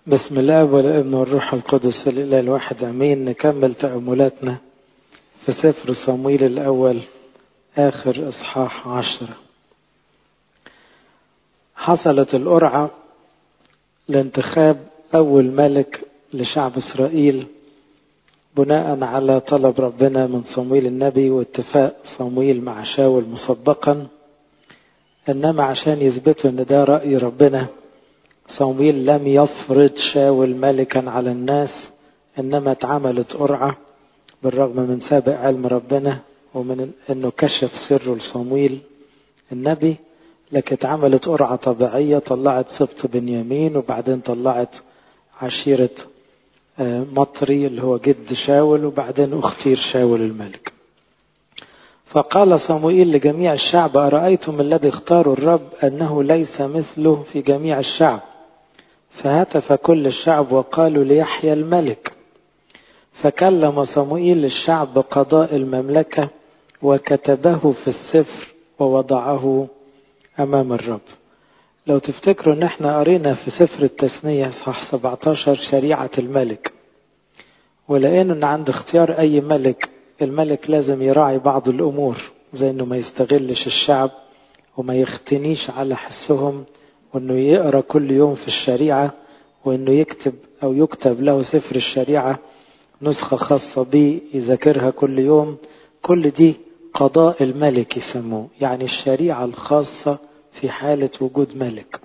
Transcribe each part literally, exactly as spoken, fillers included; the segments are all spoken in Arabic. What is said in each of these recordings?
بسم الله والابن والروح القدس الإله الواحد أمين. نكمل تأملاتنا في سفر صمويل الأول آخر إصحاح عشرة. حصلت القرعة لانتخاب أول ملك لشعب إسرائيل بناء على طلب ربنا من صمويل النبي واتفاق صمويل مع شاول مسبقا، إنما عشان يثبتوا إن ده رأي ربنا صمويل لم يفرض شاول ملكا على الناس، إنما اتعملت قرعة بالرغم من سابق علم ربنا ومن إنه كشف سره لصمويل النبي، لكن اتعملت قرعة طبيعية طلعت سبط بنيامين وبعدين طلعت عشيرة مطري اللي هو جد شاول وبعدين اختير شاول الملك. فقال صموئيل لجميع الشعب: أرأيتم الذي اختاروا الرب أنه ليس مثله في جميع الشعب؟ فهتف كل الشعب وقالوا ليحيى الملك. فكلم صموئيل الشعب بقضاء المملكة وكتبه في السفر ووضعه أمام الرب. لو تفتكروا ان احنا قرينا في سفر التثنية صح سبعة عشر شريعة الملك، ولقينا ان عند اختيار اي ملك الملك لازم يراعي بعض الامور، زي انه ما يستغلش الشعب وما يختنيش على حسهم، وانه يقرأ كل يوم في الشريعة، وانه يكتب او يكتب له سفر الشريعة نسخة خاصة به يذاكرها كل يوم. كل دي قضاء الملك يسموه، يعني الشريعة الخاصة في حالة وجود ملك.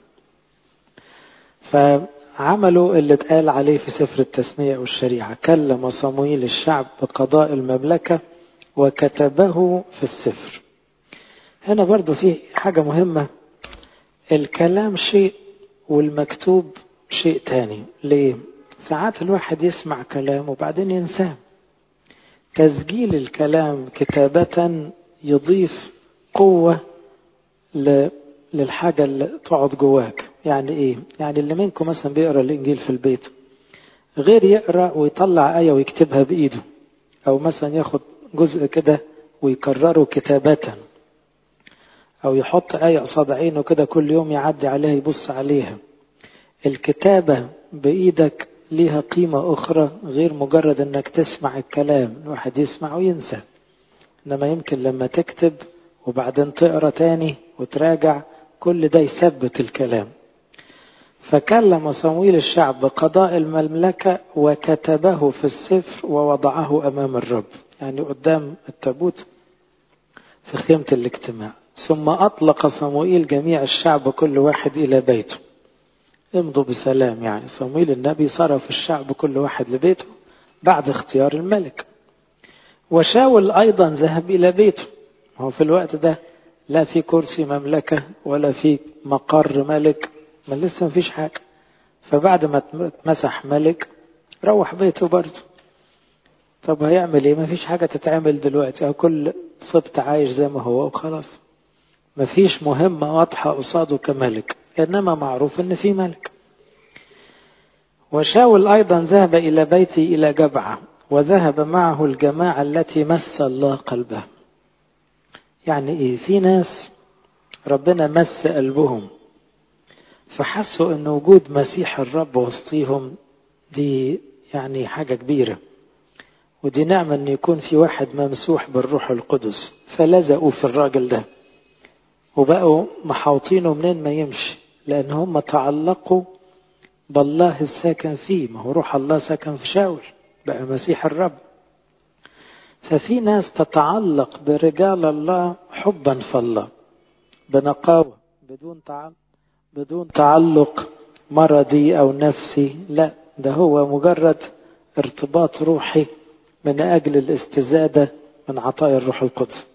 فعملوا اللي اتقال عليه في سفر التثنية والشريعة، كلم صموئيل الشعب بقضاء المملكة وكتبه في السفر. هنا برضو في حاجة مهمة، الكلام شيء والمكتوب شيء تاني. ليه؟ ساعات الواحد يسمع كلام وبعدين ينساه. تسجيل الكلام كتابة يضيف قوة للحاجة اللي تقعد جواك. يعني ايه؟ يعني اللي منكم مثلا بيقرأ الانجيل في البيت غير يقرأ ويطلع آية ويكتبها بإيده، او مثلا ياخد جزء كده ويكرره كتابة، او يحط آية قصاد عينه كده كل يوم يعدي عليها يبص عليها. الكتابة بإيدك ليها قيمة أخرى غير مجرد أنك تسمع الكلام. الواحد يسمع وينسى، إنما يمكن لما تكتب وبعدين تقرأ تاني وتراجع كل ده يثبت الكلام. فكلم صموئيل الشعب بقضاء المملكة وكتبه في السفر ووضعه أمام الرب، يعني قدام التابوت في خيمة الاجتماع. ثم أطلق صموئيل جميع الشعب كل واحد إلى بيته. امضوا بسلام، يعني صموئيل النبي صرف الشعب كل واحد لبيته بعد اختيار الملك. وشاول أيضا ذهب إلى بيته. هو في الوقت ده لا في كرسي مملكة ولا في مقر ملك، ما لسه ما فيش حاجة. فبعد ما اتمسح ملك روح بيته برضه. طب هيعمل ايه؟ ما فيش حاجة تتعمل دلوقتي، أو كل سبط عايش زي ما هو وخلاص. ما فيش مهمة واضحة قصاده كملك، إنما معروف إن في ملك. وشاول أيضا ذهب إلى بيته إلى جبعة، وذهب معه الجماعة التي مس الله قلبها. يعني إيه؟ في ناس ربنا مس قلبهم فحسوا إن وجود مسيح الرب وسطيهم دي يعني حاجة كبيرة، ودي نعمة إن يكون في واحد ممسوح بالروح القدس. فلزقوا في الراجل ده وبقوا محاوطينه منين ما يمشي، لأن هم تعلقوا بالله الساكن فيه. ما هو روح الله ساكن في شاول، بقى مسيح الرب. ففي ناس تتعلق برجال الله حبا في الله بنقاوة، بدون تعلق بدون تعلق مرضي أو نفسي، لا، ده هو مجرد ارتباط روحي من أجل الاستزادة من عطايا الروح القدس.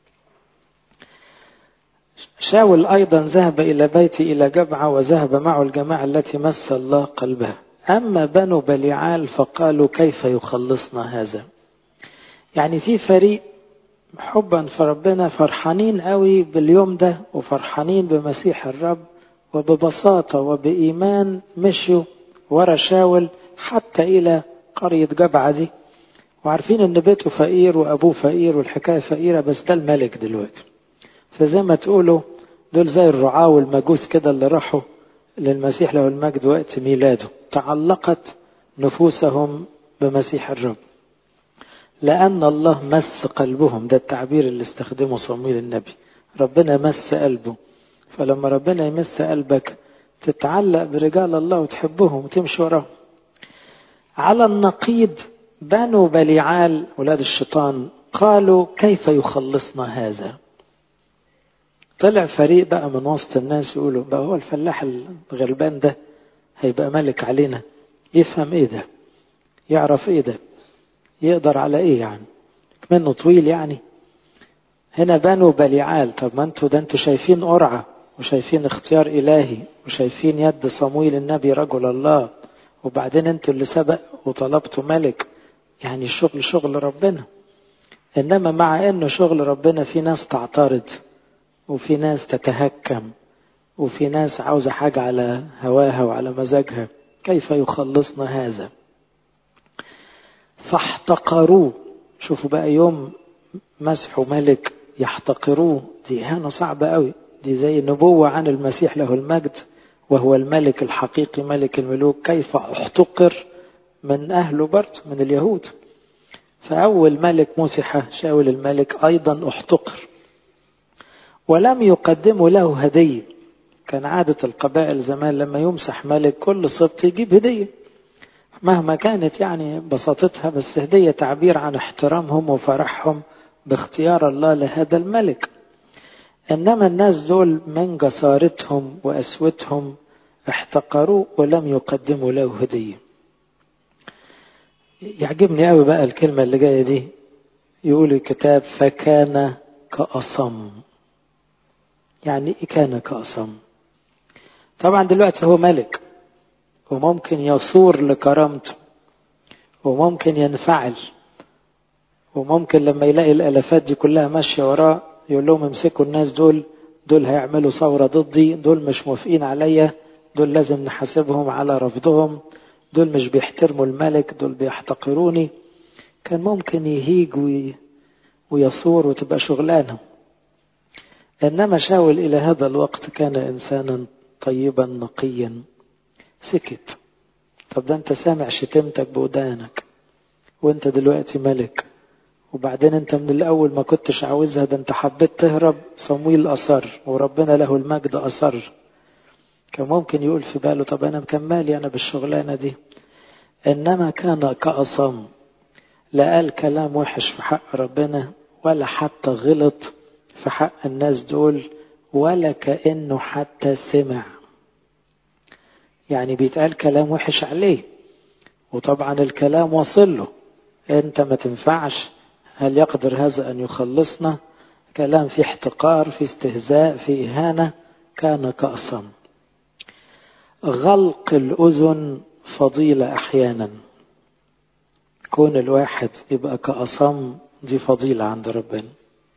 شاول أيضا ذهب إلى بيته إلى جبعة، وذهب معه الجماعة التي مس الله قلبها. أما بنو بليعال فقالوا: كيف يخلصنا هذا؟ يعني في فريق حبا في ربنا فرحانين قوي باليوم ده وفرحانين بمسيح الرب، وببساطة وبإيمان مشوا ورا شاول حتى إلى قرية جبعة دي، وعارفين إن بيته فقير وأبوه فقير والحكاية فقيرة، بس ده الملك دلوقتي. فزي ما تقولوا دول زي الرعاة والمجوس كده اللي راحوا للمسيح له المجد وقت ميلاده، تعلقت نفوسهم بمسيح الرب، لأن الله مس قلبهم. ده التعبير اللي استخدمه صمويل النبي، ربنا مس قلبه. فلما ربنا يمس قلبك تتعلق برجال الله وتحبهم وتمشي وراهم. على النقيض بنو بليعال ولاد الشيطان قالوا كيف يخلصنا هذا. طلع فريق بقى من وسط الناس يقولوا بقى هو الفلاح الغلبان ده هيبقى ملك علينا؟ يفهم ايه ده؟ يعرف ايه ده؟ يقدر على ايه يعني؟ منه طويل يعني؟ هنا بنو بليعال. طب ما انتوا ده انتوا شايفين قرعة وشايفين اختيار الهي وشايفين يد صمويل النبي رجل الله، وبعدين انتوا اللي سبق وطلبتوا ملك. يعني الشغل شغل ربنا. انما مع انه شغل ربنا في ناس تعترض وفي ناس تتهكم وفي ناس عاوزة حاجة على هواها وعلى مزاجها. كيف يخلصنا هذا؟ فاحتقروه. شوفوا بقى يوم مسحوا ملك يحتقروه، دي إهانة صعبة قوي. دي زي نبوة عن المسيح له المجد وهو الملك الحقيقي ملك الملوك. كيف احتقر من أهله برضه من اليهود. فأول ملك مسح شاول الملك أيضا احتقر ولم يقدموا له هدية. كان عادة القبائل زمان لما يمسح ملك كل سبط يجيب هدية مهما كانت يعني بساطتها، بس هدية تعبير عن احترامهم وفرحهم باختيار الله لهذا الملك. إنما الناس دول من جسارتهم وأسوتهم احتقروا ولم يقدموا له هدية. يعجبني قوي بقى الكلمة اللي جاية دي. يقول الكتاب فكان كأصم. يعني إيه كان كأصم؟ طبعا دلوقتي هو ملك وممكن يصور لكرامته وممكن ينفعل وممكن لما يلاقي الالافات دي كلها ماشيه وراه يقول لهم امسكوا الناس دول، دول هيعملوا ثوره ضدي، دول مش موافقين عليا، دول لازم نحاسبهم على رفضهم، دول مش بيحترموا الملك، دول بيحتقروني. كان ممكن يهيج ويصور وتبقى شغلانه. انما شاول الى هذا الوقت كان انسانا طيبا نقيا سكت. طب ده انت سامع شتمتك بودانك وانت دلوقتي ملك، وبعدين انت من الاول ما كنتش عاوزها، ده انت حبيت تهرب. صمويل اصر وربنا له المجد اصر. كان ممكن يقول في باله طب انا مكمالي انا بالشغلانة دي. انما كان كأصم، لا قال كلام وحش في حق ربنا ولا حتى غلط في حق الناس دول ولا كأنه حتى سمع. يعني بيتقال كلام وحش عليه وطبعا الكلام وصل له، انت ما تنفعش، هل يقدر هذا ان يخلصنا؟ كلام في احتقار، في استهزاء، في اهانة. كان كأصم. غلق الاذن فضيلة احيانا. كون الواحد يبقى كأصم دي فضيلة عند ربنا.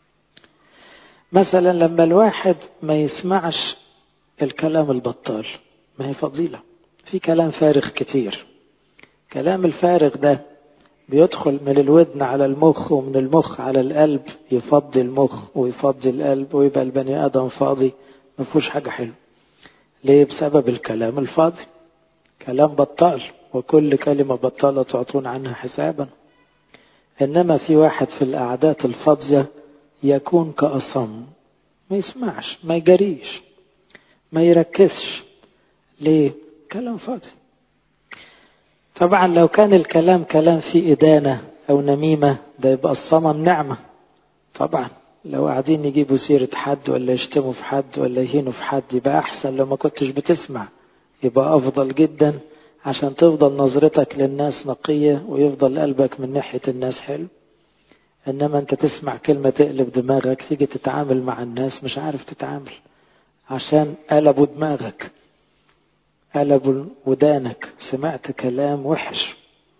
مثلا لما الواحد ما يسمعش الكلام البطال، ما هي فضيلة. في كلام فارغ كتير. كلام الفارغ ده بيدخل من الودن على المخ ومن المخ على القلب، يفضي المخ ويفضي القلب ويبقى البني آدم فاضي ما فيهوش حاجة حلوة. ليه؟ بسبب الكلام الفاضي. كلام بطال وكل كلمة بطالة تعطون عنها حسابا. إنما في واحد في القعدات الفاضية يكون كأصم، ما يسمعش، ما يجريش، ما يركزش. ليه؟ كلام فاضي. طبعا لو كان الكلام كلام فيه إدانة أو نميمة ده يبقى الصمم نعمة. طبعا لو قاعدين يجيبوا سيرة حد ولا يشتموا في حد ولا يهينوا في حد يبقى أحسن. لو ما كنتش بتسمع يبقى أفضل جدا، عشان تفضل نظرتك للناس نقية ويفضل قلبك من ناحية الناس حلو. إنما أنت تسمع كلمة تقلب دماغك، تيجي تتعامل مع الناس مش عارف تتعامل عشان قلبوا دماغك، قلبوا ودانك، سمعت كلام وحش.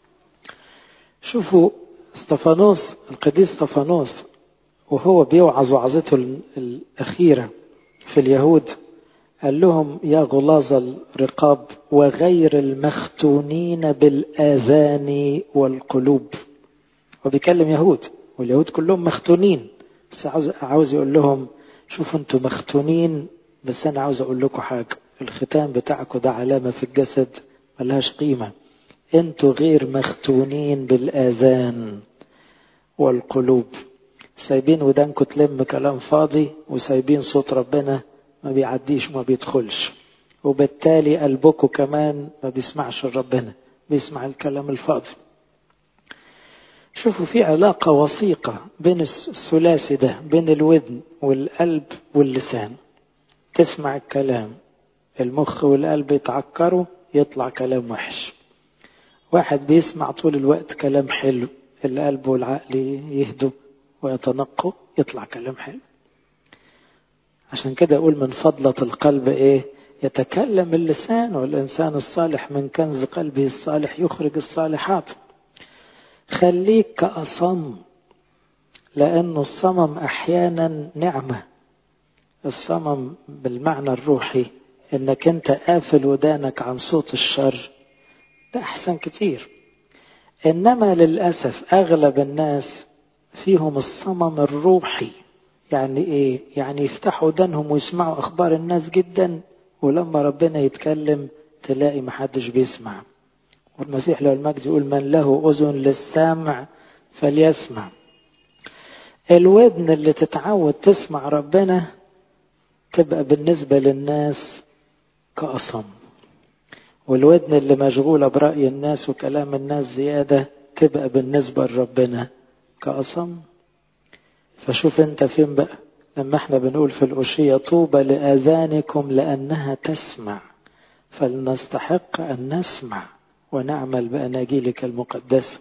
شوفوا استفانوس، القديس استفانوس وهو بيوعظ وعظته الأخيرة في اليهود قال لهم يا غلاظ الرقاب وغير المختونين بالآذان والقلوب. وبيكلم يهود واليهود كلهم مختونين، بس عاوز, عاوز يقول لهم شوفوا انتم مختونين، بس انا عاوز اقول لكم حاجة. الختان بتاعكم ده علامة في الجسد ملهاش قيمة. انتوا غير مختونين بالآذان والقلوب، سايبين ودانكم تلم كلام فاضي، وسايبين صوت ربنا ما بيعديش ما بيدخلش، وبالتالي قلبكم كمان ما بيسمعش ربنا، بيسمع الكلام الفاضي. شوفوا في علاقة وثيقة بين الثلاثي ده، بين الودن والقلب واللسان. تسمع الكلام، المخ والقلب يتعكروا، يطلع كلام وحش. واحد بيسمع طول الوقت كلام حلو، القلب والعقل يهدوا ويتنقوا، يطلع كلام حلو. عشان كده أقول من فضلة القلب إيه؟ يتكلم اللسان، والإنسان الصالح من كنز قلبه الصالح يخرج الصالحات. خليك كأصم، لأنه الصمم أحيانا نعمة. الصمم بالمعنى الروحي إنك أنت قافل ودانك عن صوت الشر، ده أحسن كتير. إنما للأسف أغلب الناس فيهم الصمم الروحي. يعني إيه؟ يعني يفتحوا ودانهم ويسمعوا أخبار الناس جدا، ولما ربنا يتكلم تلاقي محدش بيسمع. والمسيح له المجد يقول من له أذن للسمع فليسمع. الودن اللي تتعود تسمع ربنا تبقى بالنسبة للناس كأصم، والودن اللي مشغولة برأي الناس وكلام الناس زيادة تبقى بالنسبة لربنا كأصم. فشوف انت فين بقى لما احنا بنقول في الأشية طوبى لآذانكم لأنها تسمع، فلنستحق أن نسمع ونعمل بأناجيلك المقدسة.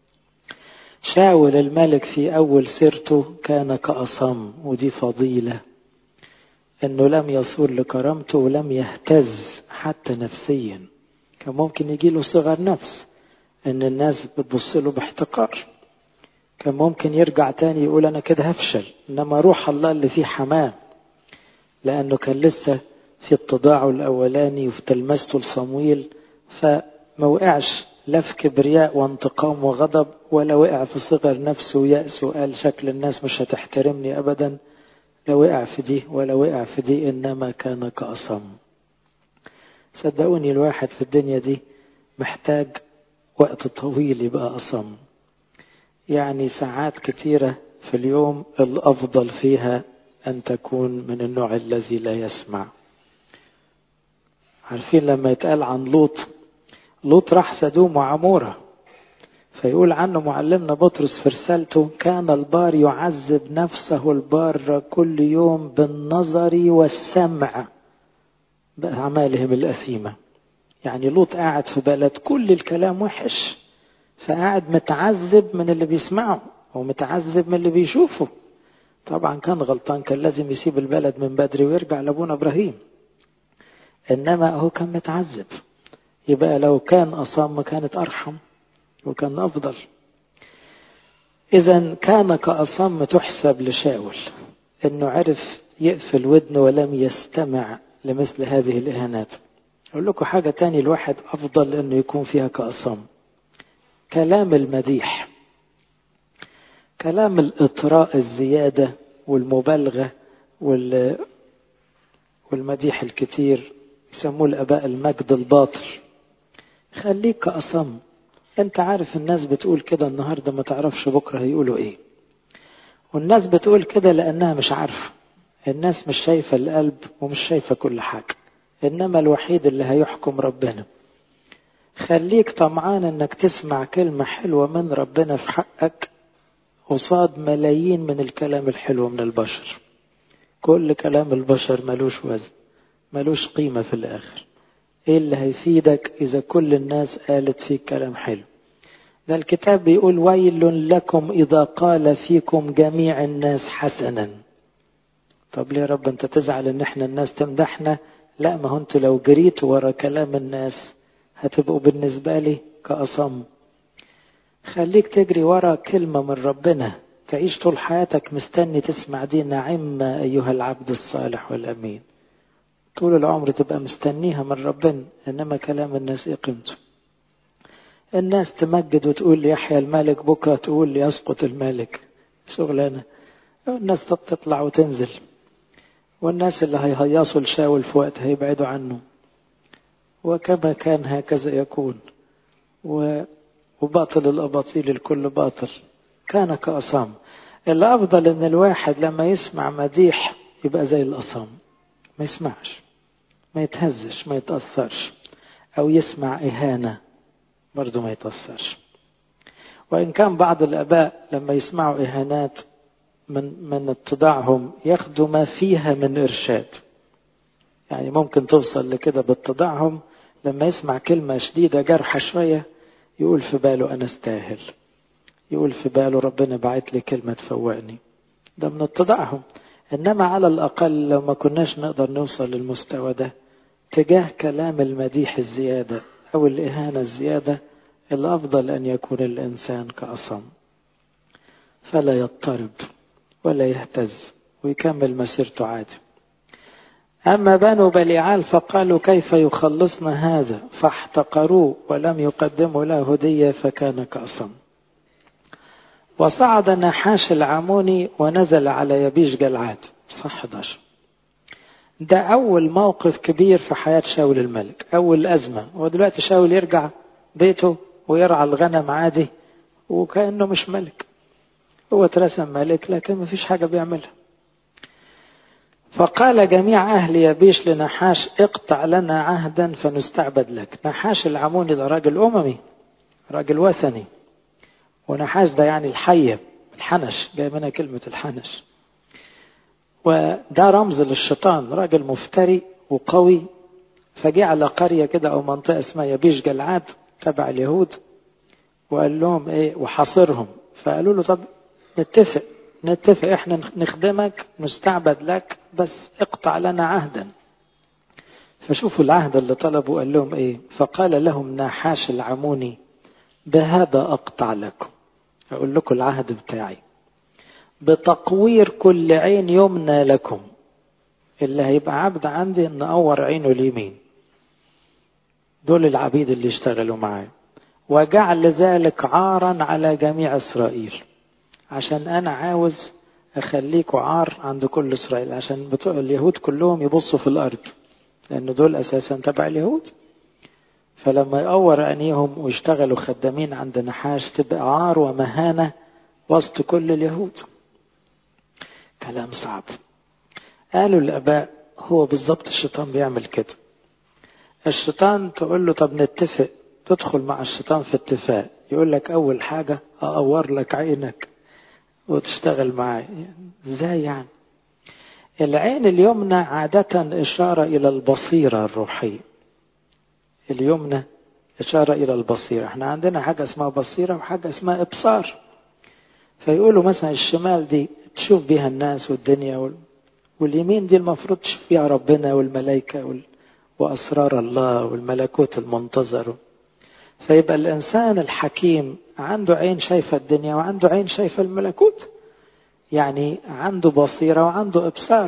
شاول الملك في أول سيرته كان كأصم، ودي فضيلة، انه لم يصور لكرامته ولم يهتز حتى نفسيا. كان ممكن يجيله صغر نفس، ان الناس بتبص له باحتقار. كان ممكن يرجع تاني يقول انا كده هفشل، انما روح الله اللي فيه حماه، لانه كان لسه في اتضاعه الاولاني وفي تلمسته لصمويل، فما وقعش لا في كبرياء وانتقام وغضب، ولا وقع في صغر نفسه ويأس وقال شكل الناس مش هتحترمني ابدا. لا وقع في دي ولا وقع في دي، انما كان كأصم. صدقوني الواحد في الدنيا دي محتاج وقت طويل يبقى أصم، يعني ساعات كتيرة في اليوم الأفضل فيها أن تكون من النوع الذي لا يسمع. عارفين لما يتقال عن لوط، لوط راح سدوم وعمورة، فيقول عنه معلمنا بطرس في رسالته كان البار يعذب نفسه البار كل يوم بالنظر والسمع بأعمالهم الأثيمة. يعني لوط قاعد في بلد كل الكلام وحش، فقاعد متعذب من اللي بيسمعه ومتعذب من اللي بيشوفه. طبعا كان غلطان، كان لازم يسيب البلد من بدري ويرجع لابونا إبراهيم، إنما هو كان متعذب. يبقى لو كان أصم كانت أرحم وكان أفضل. إذا كان كأصم تحسب لشاول، إنه عرف يقفل ودنه ولم يستمع لمثل هذه الإهانات. أقول لكم حاجة تاني الواحد أفضل إنه يكون فيها كأصم، كلام المديح، كلام الإطراء الزيادة والمبالغة والمديح الكتير، يسموه الآباء المجد الباطل. خليك كأصم. انت عارف الناس بتقول كده النهاردة، ما تعرفش بكرة هيقولوا ايه. والناس بتقول كده لأنها مش عارفة. الناس مش شايفة القلب ومش شايفة كل حاجة، إنما الوحيد اللي هيحكم ربنا. خليك طمعان انك تسمع كلمة حلوة من ربنا في حقك قصاد ملايين من الكلام الحلو من البشر. كل كلام البشر ملوش وزن، ملوش قيمة في الآخر. ايه اللي هيفيدك إذا كل الناس قالت فيك كلام حلو؟ ده الكتاب بيقول ويل لكم إذا قال فيكم جميع الناس حسنا. طب ليه يا رب انت تزعل ان احنا الناس تمدحنا؟ لا، ما هو انتوا لو جريتوا ورا كلام الناس هتبقوا بالنسبة لي كأصم. خليك تجري ورا كلمة من ربنا، تعيش طول حياتك مستني تسمع دي نعم أيها العبد الصالح والأمين. طول العمر تبقى مستنيها من ربنا، إنما كلام الناس إيه قيمته؟ الناس تمجد وتقول لي يحيى الملك، بكرة تقول لي يسقط الملك. شغلانة. الناس تطلع وتنزل، والناس اللي هيهيصوا لشاول في وقت هيبعدوا عنه، وكما كان هكذا يكون، وباطل الأباطيل الكل باطل، كان كأصام. الأفضل أن الواحد لما يسمع مديح يبقى زي الأصام، ما يسمعش، ما يتهزش، ما يتأثرش، أو يسمع إهانة برضو ما يتأثرش. وإن كان بعض الآباء لما يسمعوا إهانات من من اتضاعهم ياخدوا ما فيها من إرشاد، يعني ممكن توصل لكده باتضاعهم، لما يسمع كلمة شديدة جرحة شوية يقول في باله أنا استاهل، يقول في باله ربنا بعت لي كلمة تفوقني، ده من اتضاعهم. إنما على الأقل لو ما كناش نقدر نوصل للمستوى ده تجاه كلام المديح الزيادة أو الإهانة الزيادة، الأفضل أن يكون الإنسان كأصم، فلا يضطرب ولا يهتز ويكمل مسيرته عادي. أما بنو بليعال فقالوا كيف يخلصنا هذا، فاحتقروه ولم يقدموا له هدية فكان كأصم. وصعد نحاش العموني ونزل على يبيش جلعاد. صح إحدى عشر. ده أول موقف كبير في حياة شاول الملك، أول أزمة. ودلوقتي شاول يرجع بيته ويرعى الغنم عادي وكأنه مش ملك، هو ترسم ملك لكن ما فيش حاجة بيعملها. فقال جميع أهل يبيش لنحاش اقطع لنا عهدا فنستعبد لك. نحاش العموني ده راجل أممي، راجل وثني، ونحاش ده يعني الحية، الحنش، جاي منها كلمة الحنش، وده رمز للشيطان، راجل مفتري وقوي. فجاء على قرية كده أو منطقة اسمها يبيش جلعاد تبع اليهود، وقال لهم إيه وحاصرهم. فقالوا له طب نتفق نتفق احنا نخدمك نستعبد لك بس اقطع لنا عهدا. فشوفوا العهد اللي طلبوا، قال لهم ايه؟ فقال لهم نحاش العموني بهذا اقطع لكم، اقول لكم العهد بتاعي، بتقوير كل عين يمنى لكم، اللي هيبقى عبد عندي نقور عينه اليمين، دول العبيد اللي يشتغلوا معايا، وجعل ذلك عارا على جميع إسرائيل، عشان أنا عاوز أخليكوا عار عند كل إسرائيل، عشان بتوع اليهود كلهم يبصوا في الأرض، لأن دول أساسا تبع اليهود. فلما يقور عينيهم ويشتغلوا خدامين عند نحاش تبقى عار ومهانة وسط كل اليهود. كلام صعب. قالوا الآباء هو بالضبط الشيطان بيعمل كده. الشيطان تقول له طب نتفق، تدخل مع الشيطان في اتفاق، يقول لك أول حاجة أقور لك عينك وتشتغل معي. ازاي يعني؟ العين اليمنى عادة إشارة إلى البصيرة الروحية، اليمنى إشارة إلى البصيرة. احنا عندنا حاجة اسمها بصيرة وحاجة اسمها إبصار. فيقولوا مثلا الشمال دي تشوف بيها الناس والدنيا وال... واليمين دي المفروض تشوف فيها ربنا والملائكة وال... وأسرار الله والملكوت المنتظر. فيبقى الإنسان الحكيم عنده عين شايفة الدنيا وعنده عين شايفة الملكوت، يعني عنده بصيرة وعنده إبصار.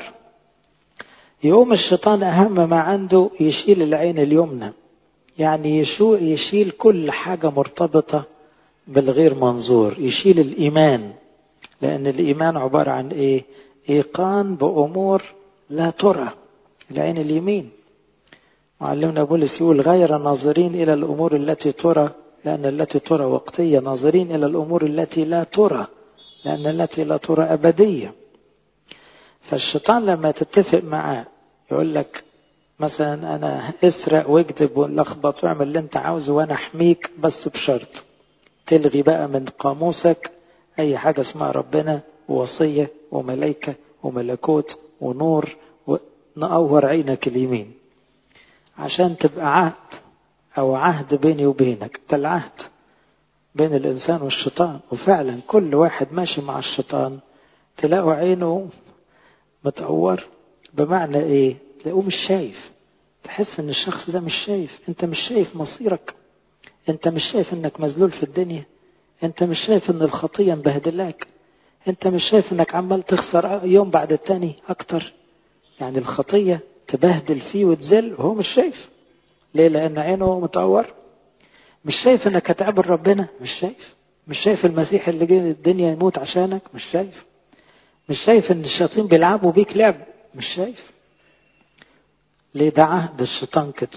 يقوم الشيطان أهم ما عنده يشيل العين اليمنى، يعني يشيل كل حاجة مرتبطة بالغير منظور، يشيل الإيمان، لأن الإيمان عبارة عن إيه؟ إيقان بأمور لا ترى، العين اليمين. معلمنا بولس يقول غير ناظرين إلى الأمور التي ترى لأن التي ترى وقتية، ناظرين إلى الأمور التي لا ترى لأن التي لا ترى أبدية. فالشيطان لما تتفق معاه يقول لك مثلا أنا اسرق واكذب ولخبط واعمل اللي انت عاوزه وأنا أحميك، بس بشرط تلغي بقى من قاموسك أي حاجة اسمها ربنا ووصية وملائكة وملكوت ونور، ونقور عينك اليمين عشان تبقى عهد أو عهد بيني وبينك. ده العهد بين الإنسان والشيطان. وفعلا كل واحد ماشي مع الشيطان تلاقوا عينه متقور. بمعنى إيه؟ تلاقوه مش شايف، تحس إن الشخص ده مش شايف. أنت مش شايف مصيرك، أنت مش شايف إنك مذلول في الدنيا، أنت مش شايف إن الخطية مبهدلاك، أنت مش شايف إنك عمال تخسر يوم بعد التاني أكتر. يعني الخطية تبهدل فيه وتزل وهو مش شايف. ليه؟ لأن عينه متعور. مش شايف إنك هتقابل ربنا، مش شايف. مش شايف المسيح اللي جه الدنيا يموت عشانك، مش شايف. مش شايف إن الشياطين بيلعبوا بيك لعب، مش شايف. ليه؟ ده عهد الشيطان كده.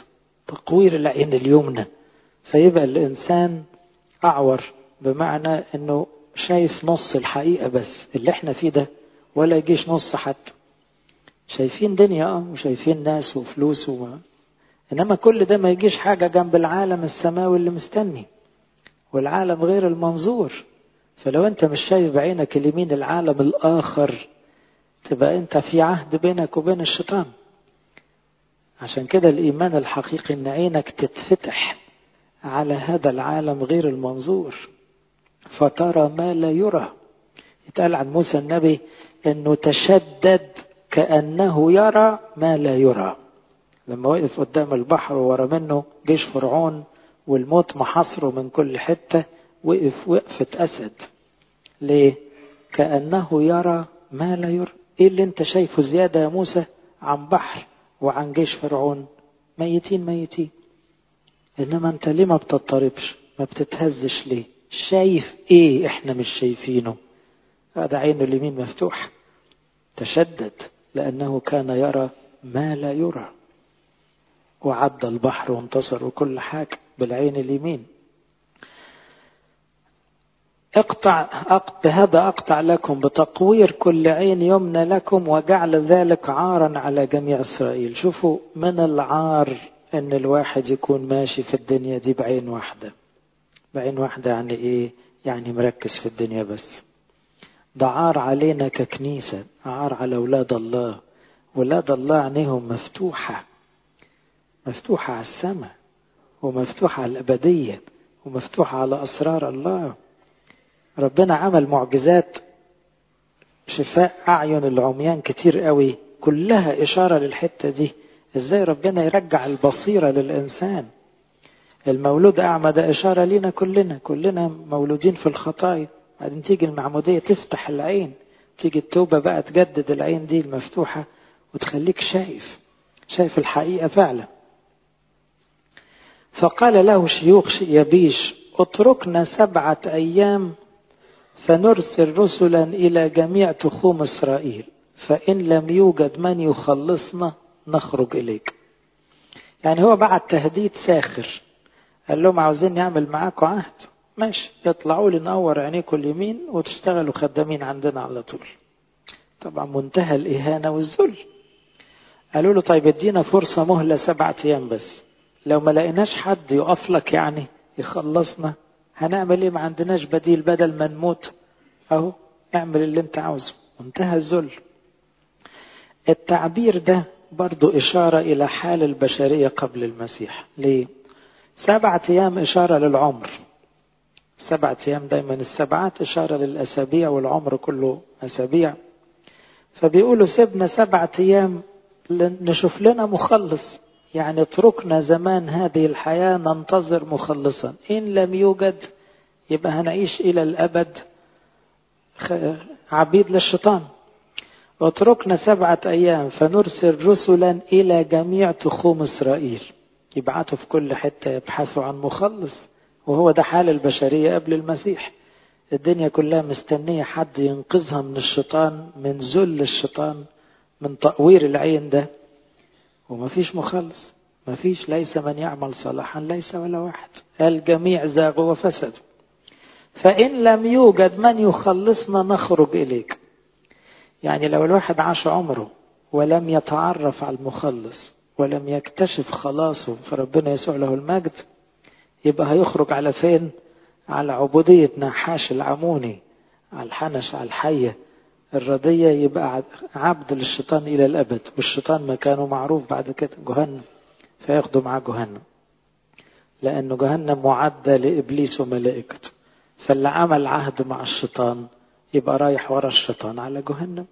تقوير العين اليمنى، فيبقى الإنسان أعور، بمعنى أنه شايف نص الحقيقة بس اللي احنا فيه ده، ولا يجيش نص حتى. شايفين دنيا اه وشايفين ناس وفلوس وما. إنما كل ده ما يجيش حاجة جنب العالم السماوي اللي مستني، والعالم غير المنظور. فلو أنت مش شايف بعينك اليمين العالم الآخر، تبقى أنت في عهد بينك وبين الشيطان. عشان كده الإيمان الحقيقي أن عينك تتفتح على هذا العالم غير المنظور، فترى ما لا يرى. يتقال عن موسى النبي أنه تشدد كأنه يرى ما لا يرى، لما وقف قدام البحر وورا منه جيش فرعون والموت محاصره من كل حتة، وقف وقفة أسد. ليه؟ كأنه يرى ما لا يرى. إيه اللي أنت شايفه زيادة يا موسى عن بحر وعن جيش فرعون؟ ميتين ميتين. إنما أنت ليه ما بتضطربش، ما بتتهزش ليه؟ شايف إيه إحنا مش شايفينه؟ هذا عينه اليمين مفتوح. تشدد لأنه كان يرى ما لا يرى، وعدى البحر وانتصر وكل حاجة بالعين اليمين. اقطع بهذا أقطع لكم بتقوير كل عين يمنى لكم وجعل ذلك عارا على جميع إسرائيل. شوفوا من العار ان الواحد يكون ماشي في الدنيا دي بعين واحدة. بعين واحدة يعني ايه؟ يعني مركز في الدنيا بس. ده عار علينا ككنيسة، عار على أولاد الله. أولاد الله عينيهم مفتوحة، مفتوحة على السماء، ومفتوحة على الأبدية، ومفتوحة على أسرار الله. ربنا عمل معجزات شفاء أعين العميان كتير قوي، كلها إشارة للحتة دي. إزاي ربنا يرجع البصيرة للإنسان؟ المولود أعمى ده إشارة لنا كلنا، كلنا مولودين في الخطايا. بعدين تيجي المعمودية تفتح العين، تيجي التوبة بقى تجدد العين دي المفتوحة وتخليك شايف شايف الحقيقة فعلا. فقال له شيوخ يبيش اتركنا سبعة أيام فنرسل رسلا إلى جميع تخوم إسرائيل، فإن لم يوجد من يخلصنا نخرج إليك. يعني هو بعد تهديد ساخر، قال لهم عاوزين نعمل معاكم عهد، ماشي، يطلعوا لي نور عينيكم اليمين وتشتغلوا خدامين عندنا على طول. طبعا منتهى الإهانة والذل. قالوا له طيب ادينا فرصة مهلة سبعة أيام بس، لو ما لقيناش حد يقف لك يعني يخلصنا هنعمل ايه؟ ما عندناش بديل، بدل ما نموت اهو اعمل اللي انت عاوزه. منتهى الذل. التعبير ده برضو إشارة إلى حال البشرية قبل المسيح. ليه؟ سبعة أيام إشارة للعمر. سبعة أيام دايما السبعات إشارة للأسابيع، والعمر كله أسابيع. فبيقولوا سيبنا سبعة أيام نشوف لنا مخلص، يعني اتركنا زمان هذه الحياة ننتظر مخلصا. إن لم يوجد يبقى هنعيش إلى الأبد عبيد للشيطان. واتركنا سبعة أيام فنرسل رسلا إلى جميع تخوم إسرائيل، يبعثوا في كل حتة يبحثوا عن مخلص. وهو ده حال البشرية قبل المسيح. الدنيا كلها مستنية حد ينقذها من الشيطان، من ذل الشيطان، من تقوير العين ده، وما فيش مخلص. ما فيش، ليس من يعمل صلاحا ليس ولا واحد، الجميع زاغوا وفسدوا. فإن لم يوجد من يخلصنا نخرج إليك. يعني لو الواحد عاش عمره ولم يتعرف على المخلص ولم يكتشف خلاصه فربنا يسوع له المجد، يبقى هيخرج على فين؟ على عبودية نحاش العموني، على الحنش، على الحية الردية. يبقى عبد للشيطان إلى الأبد، والشيطان مكانه معروف بعد كده جهنم، فياخدوا معاه جهنم، لأنه جهنم معدة لإبليس وملائكته. فاللي عمل عهد مع الشيطان يبقى رايح ورا الشيطان على جهنم.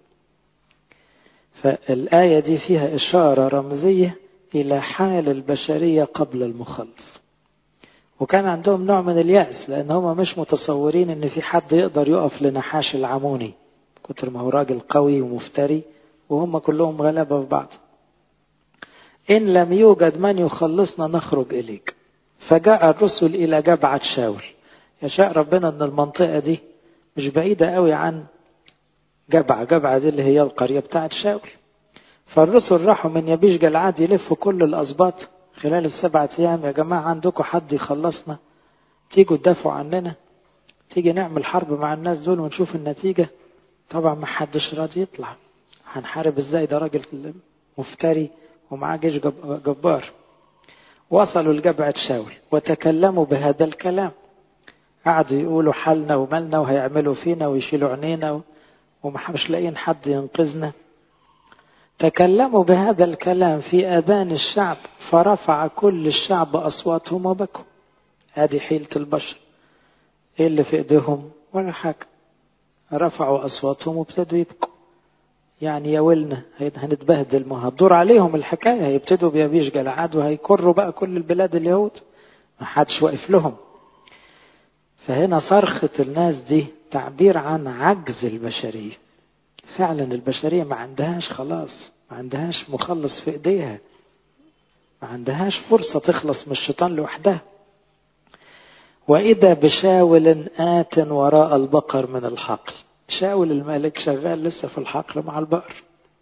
فالآية دي فيها إشارة رمزية إلى حال البشرية قبل المخلص. وكان عندهم نوع من اليأس، لأن هم مش متصورين إن في حد يقدر يقف لنحاش العموني، كتر ما هو راجل قوي ومفتري، وهم كلهم غلبة في بعض. إن لم يوجد من يخلصنا نخرج إليك. فجاء الرسل إلى جبعة شاول. يشاء ربنا أن المنطقة دي مش بعيدة قوي عن جبعة. جبعة دي اللي هي القرية بتاعت شاول. فالرسل راحوا من يبيش جلعاد يلفوا كل الأسباط، خلال السبعة أيام يا جماعة عندكم حد يخلصنا؟ تيجوا تدافعوا عننا؟ تيجي نعمل حرب مع الناس دول ونشوف النتيجة؟ طبعا ما حدش راضي يطلع. هنحارب ازاي؟ ده راجل مفتري ومعاه جيش جبار. وصلوا لجبعة شاول وتكلموا بهذا الكلام. قعدوا يقولوا حالنا ومالنا وهيعملوا فينا ويشيلوا عينينا ومش لاقيين حد ينقذنا. تكلموا بهذا الكلام في آذان الشعب فرفع كل الشعب أصواتهم وبكوا. هذه حيلة البشر. ايه اللي في ايديهم؟ ولا حاجة. رفعوا أصواتهم وابتدوا يبكوا. يعني يا ولنا هنتبهدل، ما هتدور عليهم الحكاية. هيبتدوا بيبيش جلعاد وهيكروا بقى كل البلاد اليهود، ما حدش واقف لهم. فهنا صرخة الناس دي تعبير عن عجز البشرية. فعلا البشرية ما عندهاش خلاص، ما عندهاش مخلص في ايديها، ما عندهاش فرصة تخلص من الشيطان لوحدها. وإذا بشاول آت وراء البقر من الحقل. شاول الملك شغال لسه في الحقل مع البقر،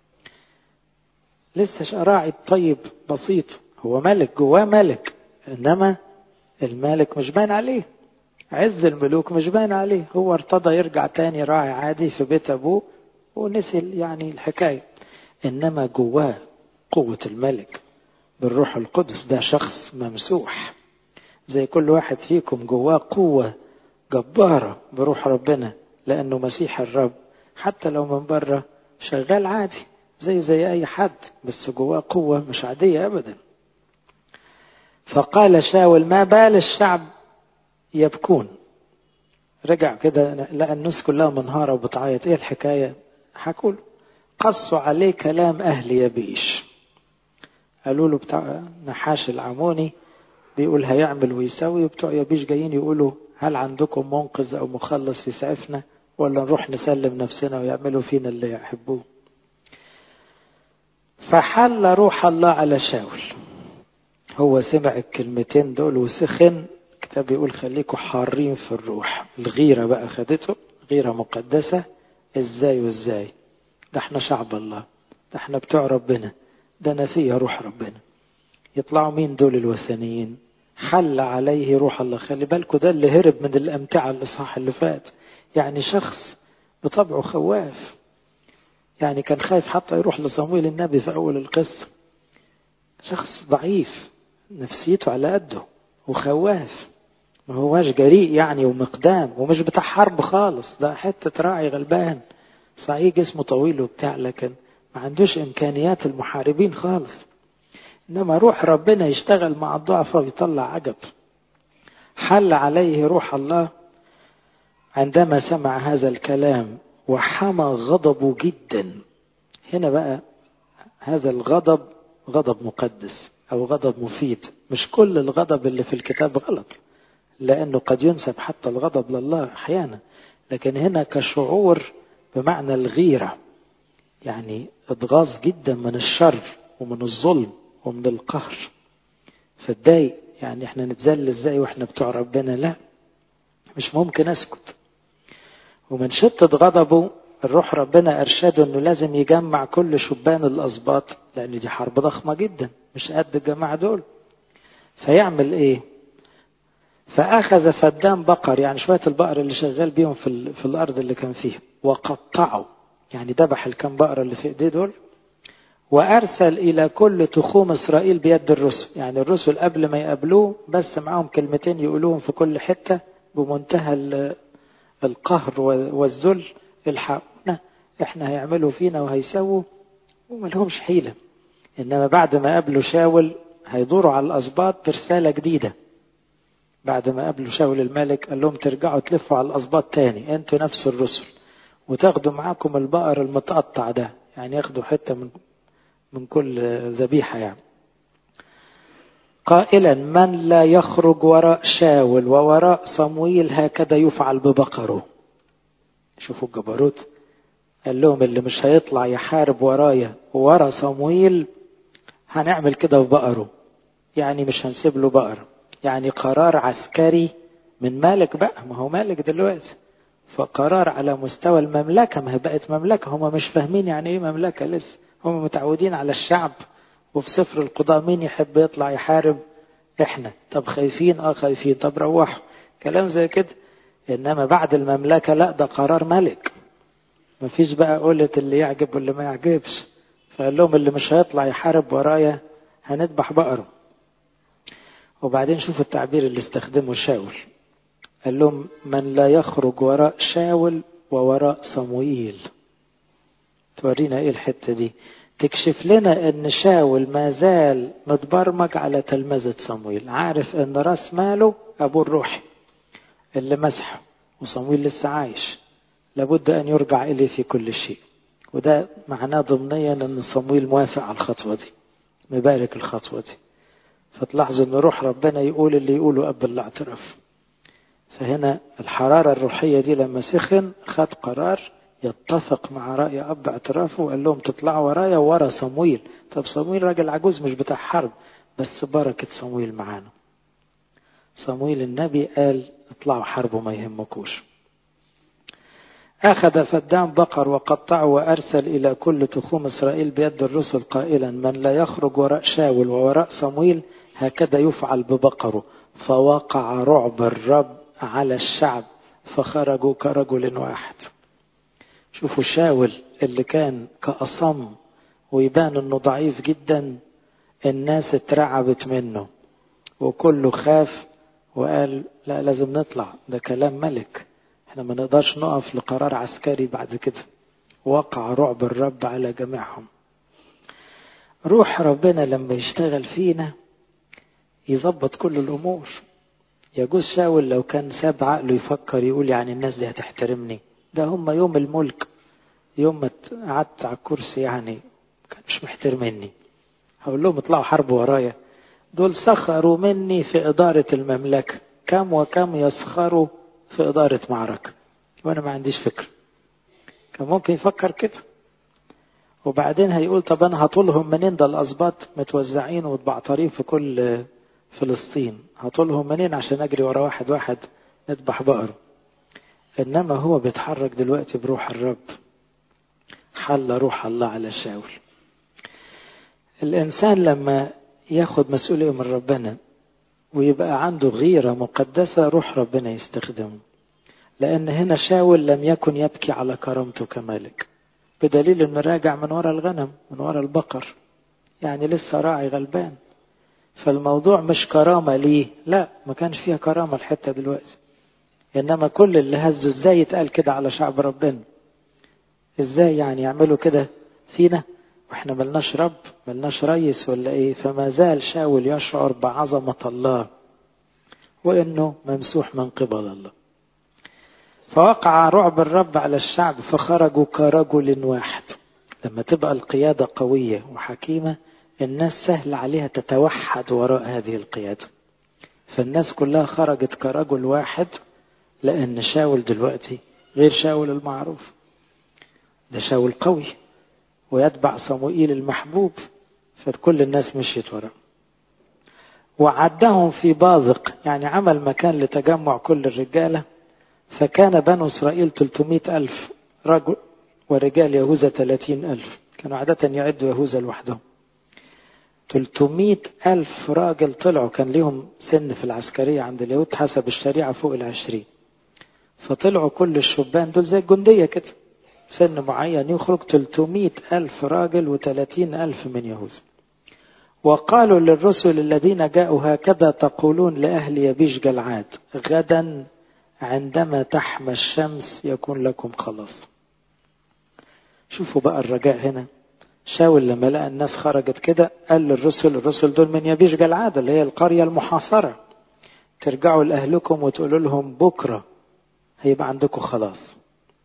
لسه راعي طيب بسيط. هو ملك، جواه ملك، إنما الملك مش باين عليه. عز الملوك مش باين عليه. هو ارتضى يرجع تاني راعي عادي في بيت أبوه ونسي يعني الحكاية. إنما جواه قوة الملك بالروح القدس. ده شخص ممسوح زي كل واحد فيكم، جواه قوة جبارة بروح ربنا لأنه مسيح الرب. حتى لو من بره شغال عادي زي زي أي حد، بس جواه قوة مش عادية أبدا. فقال شاول ما بال الشعب يبكون. رجع كده لقى الناس كلها منهارة وبتعيط. ايه الحكاية؟ حكوا له قصوا عليه كلام أهل يبيش. قالوا له بتاع نحاش العموني بيقول هيعمل ويسوي، وبتوع يبيش جايين يقولوا هل عندكم منقذ أو مخلص يسعفنا ولا نروح نسلم نفسنا ويعملوا فينا اللي يحبوه. فحل روح الله على شاول. هو سمع الكلمتين دول وسخن. كتاب يقول خليكوا حارين في الروح. الغيرة بقى خدته، غيرة مقدسة. ازاي وازاي؟ ده احنا شعب الله، ده احنا بتوع ربنا، ده نسيه روح ربنا. يطلعوا مين دول الوثنيين؟ حل عليه روح الله. خلي بالكوا ده اللي هرب من الأمتعة الإصحاح اللي فات. يعني شخص بطبعه خواف، يعني كان خايف حتى يروح لصمويل النبي في أول القصة. شخص ضعيف نفسيته على قده وخواف، ما هواش جريء يعني ومقدام ومش بتاع حرب خالص. ده حتة راعي غلبان صحيح جسمه طويل وبتاع، لكن ما عندوش إمكانيات المحاربين خالص. إنما روح ربنا يشتغل مع الضعفاء ويطلع عجب. حل عليه روح الله عندما سمع هذا الكلام وحمى غضبه جدا. هنا بقى هذا الغضب غضب مقدس أو غضب مفيد. مش كل الغضب اللي في الكتاب غلط، لأنه قد ينسب حتى الغضب لله أحيانا، لكن هنا كشعور بمعنى الغيرة، يعني اتغاظ جدا من الشر ومن الظلم ومن القهر. فاتضايق، يعني احنا نتذل ازاي واحنا بتوع ربنا؟ لا، مش ممكن اسكت. ومن شدة غضبه الروح ربنا ارشده انه لازم يجمع كل شبان الاسباط، لان دي حرب ضخمة جدا مش قد الجماعة دول. فيعمل ايه؟ فاخذ فدان بقر، يعني شوية البقر اللي شغال بيهم في, في الارض اللي كان فيها، وقطعوا، يعني ذبح الكام بقرة اللي في ايديه دول، وأرسل إلى كل تخوم إسرائيل بيد الرسل. يعني الرسل قبل ما يقابلوه بس معهم كلمتين يقولوهم في كل حتة بمنتهى القهر والذل: الحقنا، احنا هيعملوا فينا وهيسووا، وما لهمش حيلة. إنما بعد ما قابلوا شاول هيدوروا على الأسباط برسالة جديدة. بعد ما قابلوا شاول الملك قال لهم ترجعوا تلفوا على الأسباط تاني، انتوا نفس الرسل، وتاخدوا معاكم البقر المتقطع ده، يعني ياخدوا حتة من من كل ذبيحة يعني. قائلا من لا يخرج وراء شاول ووراء صمويل هكذا يفعل ببقره. شوفوا الجبروت. قال لهم اللي مش هيطلع يحارب ورايا وورا صمويل هنعمل كده ببقره، يعني مش هنسيب له بقر. يعني قرار عسكري من مالك بقى، ما هو مالك دلوقتي، فقرار على مستوى المملكة. ما هي بقت مملكة، هم مش فاهمين يعني ايه مملكة لسه، هم متعودين على الشعب وفي سفر القضاء مين يحب يطلع يحارب؟ احنا. طب خايفين؟ اه خايفين. طب روحوا. كلام زي كده. انما بعد المملكة لا، ده قرار ملك. مفيش بقى قولة اللي يعجب واللي ما يعجبش. فقال لهم اللي مش هيطلع يحارب ورايا هنذبح بقره. وبعدين شوفوا التعبير اللي استخدمه شاول. قال لهم من لا يخرج وراء شاول ووراء صموئيل. تورينا ايه الحتة دي؟ تكشف لنا ان شاول ما زال متبرمج على تلمذة صموئيل، عارف ان راس ماله ابوه الروحي اللي مسحه، وصموئيل لسه عايش، لابد ان يرجع اليه في كل شيء. وده معناه ضمنيا ان صموئيل موافق على الخطوة دي، مبارك الخطوة دي. فتلاحظوا ان روح ربنا يقول اللي يقوله قبل الاعتراف. فهنا الحرارة الروحية دي لما سخن خد قرار يتفق مع رأي أب اعترافه، وقال لهم تطلعوا ورايا ورا صمويل. طب صمويل راجل عجوز مش بتاع حرب، بس بركة صمويل معانا. صمويل النبي قال اطلعوا حربوا ما يهمكوش. أخذ فدان بقر وقطعه وأرسل إلى كل تخوم إسرائيل بيد الرسل قائلا من لا يخرج وراء شاول ووراء صمويل هكذا يفعل ببقره. فوقع رعب الرب على الشعب فخرجوا كرجل واحد. شوفوا شاول اللي كان كأصم ويبان انه ضعيف جدا، الناس اترعبت منه وكله خاف وقال لا لازم نطلع، ده كلام ملك، احنا ما نقدرش نقف لقرار عسكري بعد كده. وقع رعب الرب على جميعهم. روح ربنا لما يشتغل فينا يظبط كل الامور. يجوز شاول لو كان ساب عقله يفكر يقول يعني الناس دي هتحترمني، ده هم يوم الملك يوم ما قعدت على الكرسي يعني كان مش محترمني. هقول لهم اطلعوا حرب ورايا؟ دول سخروا مني في إدارة المملكة، كم وكم يسخروا في إدارة معركة وأنا ما عنديش فكر. كان ممكن يفكر كده. وبعدين هيقول طب أنا هطولهم منين؟ ده الأسباط متوزعين ومتبعترين في كل فلسطين، هطولهم منين عشان أجري ورا واحد واحد نذبح بقره؟ إنما هو بيتحرك دلوقتي بروح الرب. حل روح الله على شاول. الإنسان لما ياخد مسؤولية من ربنا ويبقى عنده غيرة مقدسة روح ربنا يستخدمه. لأن هنا شاول لم يكن يبكي على كرامته كمالك، بدليل أنه راجع من وراء الغنم من وراء البقر، يعني لسه راعي غلبان. فالموضوع مش كرامة ليه، لا ما كانش فيها كرامة الحتة دلوقتي. إنما كل اللي هزه ازاي يتقال كده على شعب ربنا؟ ازاي يعني يعملوا كده فينا واحنا ملناش رب ملناش رئيس ولا ايه؟ فما زال شاول يشعر بعظمة الله وانه ممسوح من قبل الله. فوقع رعب الرب على الشعب فخرجوا كرجل واحد. لما تبقى القيادة قوية وحكيمة الناس سهل عليها تتوحد وراء هذه القيادة. فالناس كلها خرجت كرجل واحد، لأن شاول دلوقتي غير شاول المعروف، ده شاول قوي ويتبع صموئيل المحبوب، فكل الناس مشيت وراه. وعدهم في باذق، يعني عمل مكان لتجمع كل الرجالة. فكان بنو إسرائيل ثلاثمائة ألف رجل ورجال يهوذا ثلاثين ألف. كانوا عادة يعدوا يهوذا لوحدهم. ثلاثمائة ألف راجل طلعوا، كان لهم سن في العسكرية عند اليهود حسب الشريعة فوق العشرين. فطلعوا كل الشبان دول زي الجندية كده سن معين يخرج ثلاثمائة ألف راجل وثلاثين ألف من يهوذا. وقالوا للرسل الذين جاءوا هكذا تقولون لأهل يبيش جلعاد غدا عندما تحمى الشمس يكون لكم خلاص. شوفوا بقى الرجاء هنا. شاول لما لقى الناس خرجت كده قال للرسل، الرسل دول من يبيش جلعاد اللي هي القرية المحاصرة، ترجعوا لأهلكم وتقولوا لهم بكرة هيبقى عندكم خلاص.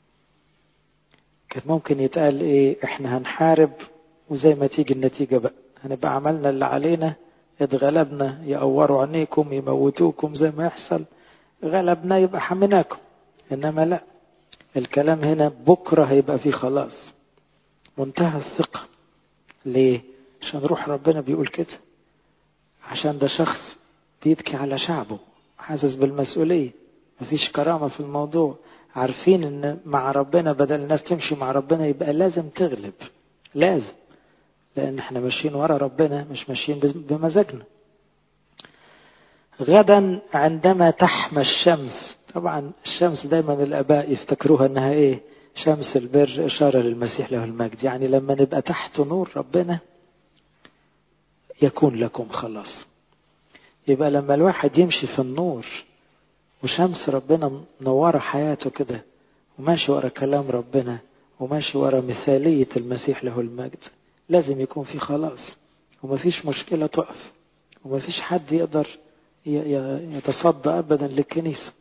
كان ممكن يتقال ايه؟ احنا هنحارب وزي ما تيجي النتيجة بقى هنبقى عملنا اللي علينا، اتغلبنا يقوروا عينيكم يموتوكم زي ما يحصل، غلبنا يبقى حمناكم. انما لا، الكلام هنا بكرة هيبقى فيه خلاص. منتهى الثقة. ليه؟ عشان روح ربنا بيقول كده، عشان ده شخص بيبكي على شعبه حاسس بالمسؤولية، مفيش كرامة في الموضوع. عارفين ان مع ربنا بدل الناس تمشي مع ربنا يبقى لازم تغلب، لازم لأن احنا ماشيين ورا ربنا، مش ماشيين بمزاجنا. غدا عندما تحمى الشمس، طبعا الشمس دايما الآباء يفتكروها انها ايه؟ شمس البر، إشارة للمسيح له المجد. يعني لما نبقى تحت نور ربنا يكون لكم خلاص. يبقى لما الواحد يمشي في النور وشمس ربنا منورة حياته كده، وماشي ورا كلام ربنا، وماشي ورا مثالية المسيح له المجد، لازم يكون في خلاص، ومفيش مشكلة تقف، ومفيش حد يقدر يتصدى أبدا للكنيسة.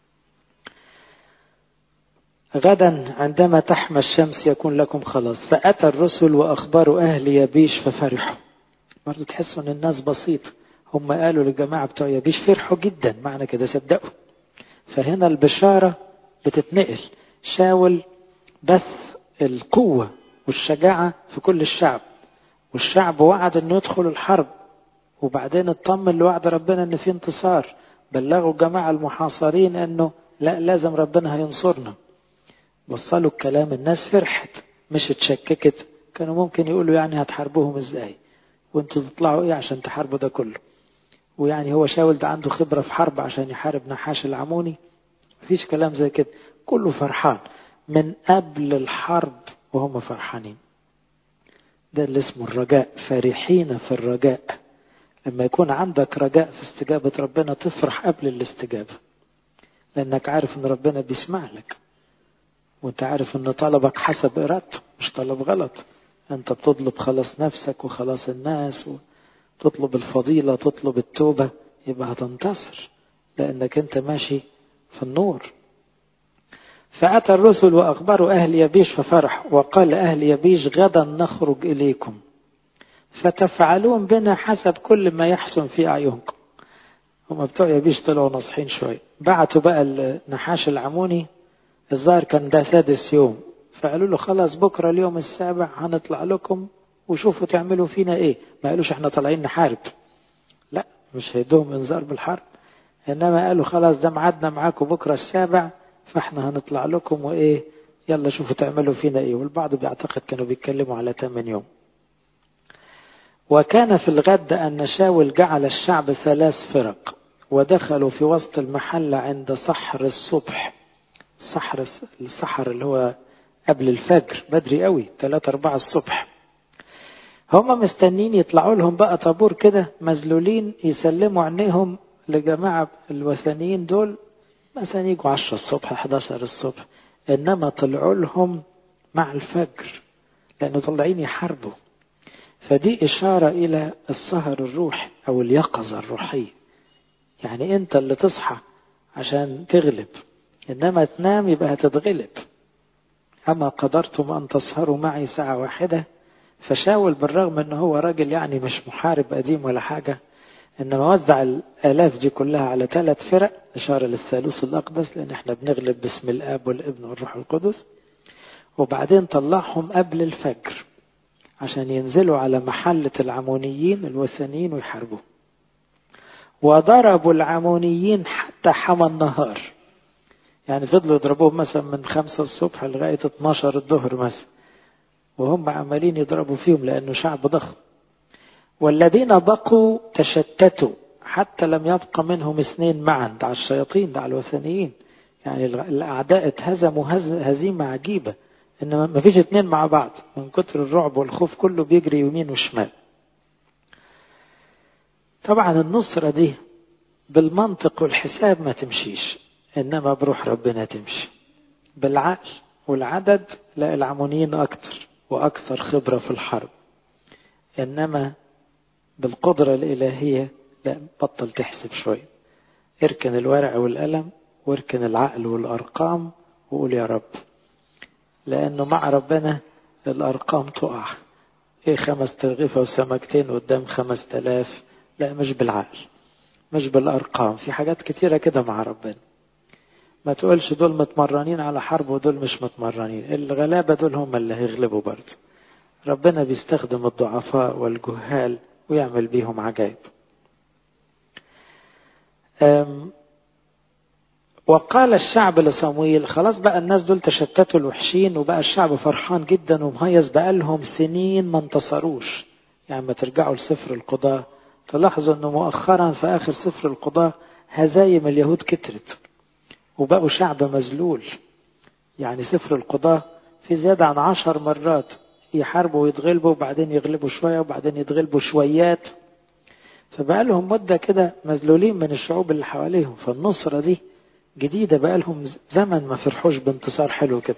غدا عندما تحمى الشمس يكون لكم خلاص. فأتى الرسل وأخبروا أهل يبيش ففرحوا. برضو تحسوا أن الناس بسيطة، هم قالوا للجماعة بتوع يبيش فرحوا جدا، معنى كده صدقوا. فهنا البشارة بتتنقل. شاول بث القوة والشجاعة في كل الشعب، والشعب وعد أنه يدخل الحرب، وبعدين اطمن لوعد ربنا أن في انتصار. بلغوا الجماعة المحاصرين أنه لا، لازم ربنا هينصرنا. وصلوا الكلام، الناس فرحت مش اتشككت. كانوا ممكن يقولوا يعني هتحاربوهم ازاي وانتوا تطلعوا ايه عشان تحاربوا ده كله، ويعني هو شاول ده عنده خبرة في حرب عشان يحارب نحاش العموني؟ مفيش كلام زي كده، كله فرحان من قبل الحرب وهم فرحانين. ده اللي اسمه الرجاء، فرحين في الرجاء. لما يكون عندك رجاء في استجابة ربنا تفرح قبل الاستجابة، لأنك عارف ان ربنا بيسمع لك، وانت عارف ان طلبك حسب ارادته، مش طلب غلط. انت بتطلب خلاص نفسك وخلاص الناس، وتطلب الفضيلة، تطلب التوبة، يبقى هتنتصر لانك انت ماشي في النور. فأتى الرسل وأخبروا أهل يبيش ففرح، وقال أهل يبيش غدا نخرج إليكم فتفعلون بنا حسب كل ما يحسن في أعينكم. هم بتوع يبيش طلعوا نصحين شوية، بعتوا بقى النحاش العموني، الظاهر كان ده سادس يوم، فقالوا له خلاص بكرة اليوم السابع هنطلع لكم وشوفوا تعملوا فينا ايه. ما قالوش احنا طالعين نحارب، لا، مش هيدوهم انذار بالحرب، انما قالوا خلاص ده معادنا معاكم بكرة السابع، فاحنا هنطلع لكم وايه، يلا شوفوا تعملوا فينا ايه. والبعض بيعتقد كانوا بيتكلموا على ثمان يوم. وكان في الغد أن شاول جعل الشعب ثلاث فرق، ودخلوا في وسط المحل عند سحر الصبح. سحر السحر اللي هو قبل الفجر بدري قوي، ثلاثة أربعة الصبح. هم مستنين يطلعوا لهم بقى طابور كده مزلولين يسلموا عينيهم لجماعة الوثنيين دول، مثلا يجوا عشرة الصبح حداشر الصبح، إنما طلعوا لهم مع الفجر لأنه طلعين يحاربوا. فدي إشارة إلى السهر الروحي أو اليقظة الروحية. يعني أنت اللي تصحى عشان تغلب، إنما تنام يبقى هتتغلب. أما قدرتم أن تسهروا معي ساعة واحدة. فشاول بالرغم أنه هو راجل يعني مش محارب قديم ولا حاجة، إنما وزع الآلاف دي كلها على ثلاث فرق، إشارة للثالوث الأقدس، لأن احنا بنغلب باسم الآب والابن والروح القدس. وبعدين طلعهم قبل الفجر عشان ينزلوا على محلة العمونيين الوثنيين ويحاربوا. وضربوا العمونيين حتى حمى النهار، يعني فضلوا يضربوهم مثلا من خمسة الصبح لغاية اتناشر الظهر مثلا، وهم عمالين يضربوا فيهم لأنه شعب ضخم. والذين بقوا تشتتوا حتى لم يبقى منهم اثنين معا. ده على الشياطين، ده على الوثنيين، يعني الأعداء اتهزموا هزيمة عجيبة، إنما ما فيش اثنين مع بعض من كتر الرعب والخوف، كله بيجري يمين وشمال. طبعا النصرة دي بالمنطق والحساب ما تمشيش، إنما بروح ربنا تمشي. بالعقل والعدد لا، العمونيين أكتر وأكثر خبرة في الحرب، إنما بالقدرة الإلهية لا، بطل تحسب شوية، اركن الورق والقلم واركن العقل والأرقام وقول يا رب، لأنه مع ربنا الأرقام تقع. إيه خمس ترغيفة وسمكتين قدام خمس تلاف؟ لا، مش بالعقل، مش بالأرقام، في حاجات كتيرة كده مع ربنا. ما تقولش دول متمرنين على حرب ودول مش متمرنين، الغلابة دول هم اللي هيغلبوا برضه. ربنا بيستخدم الضعفاء والجهال ويعمل بيهم عجائب. وقال الشعب لصمويل، خلاص بقى الناس دول تشتتوا الوحشين، وبقى الشعب فرحان جدا ومهيص، بقى لهم سنين ما انتصروش. يعني ما ترجعوا لسفر القضاء تلاحظوا انه مؤخرا في اخر سفر القضاء هزايم اليهود كترت وبقوا شعب مذلول. يعني سفر القضاء في زيادة عن عشر مرات يحاربوا ويتغلبوا وبعدين يغلبوا شوية وبعدين يتغلبوا شويات، فبقى لهم مدة كده مذلولين من الشعوب اللي حواليهم. فالنصرة دي جديدة، بقى لهم زمن ما فرحوش بانتصار حلو كده.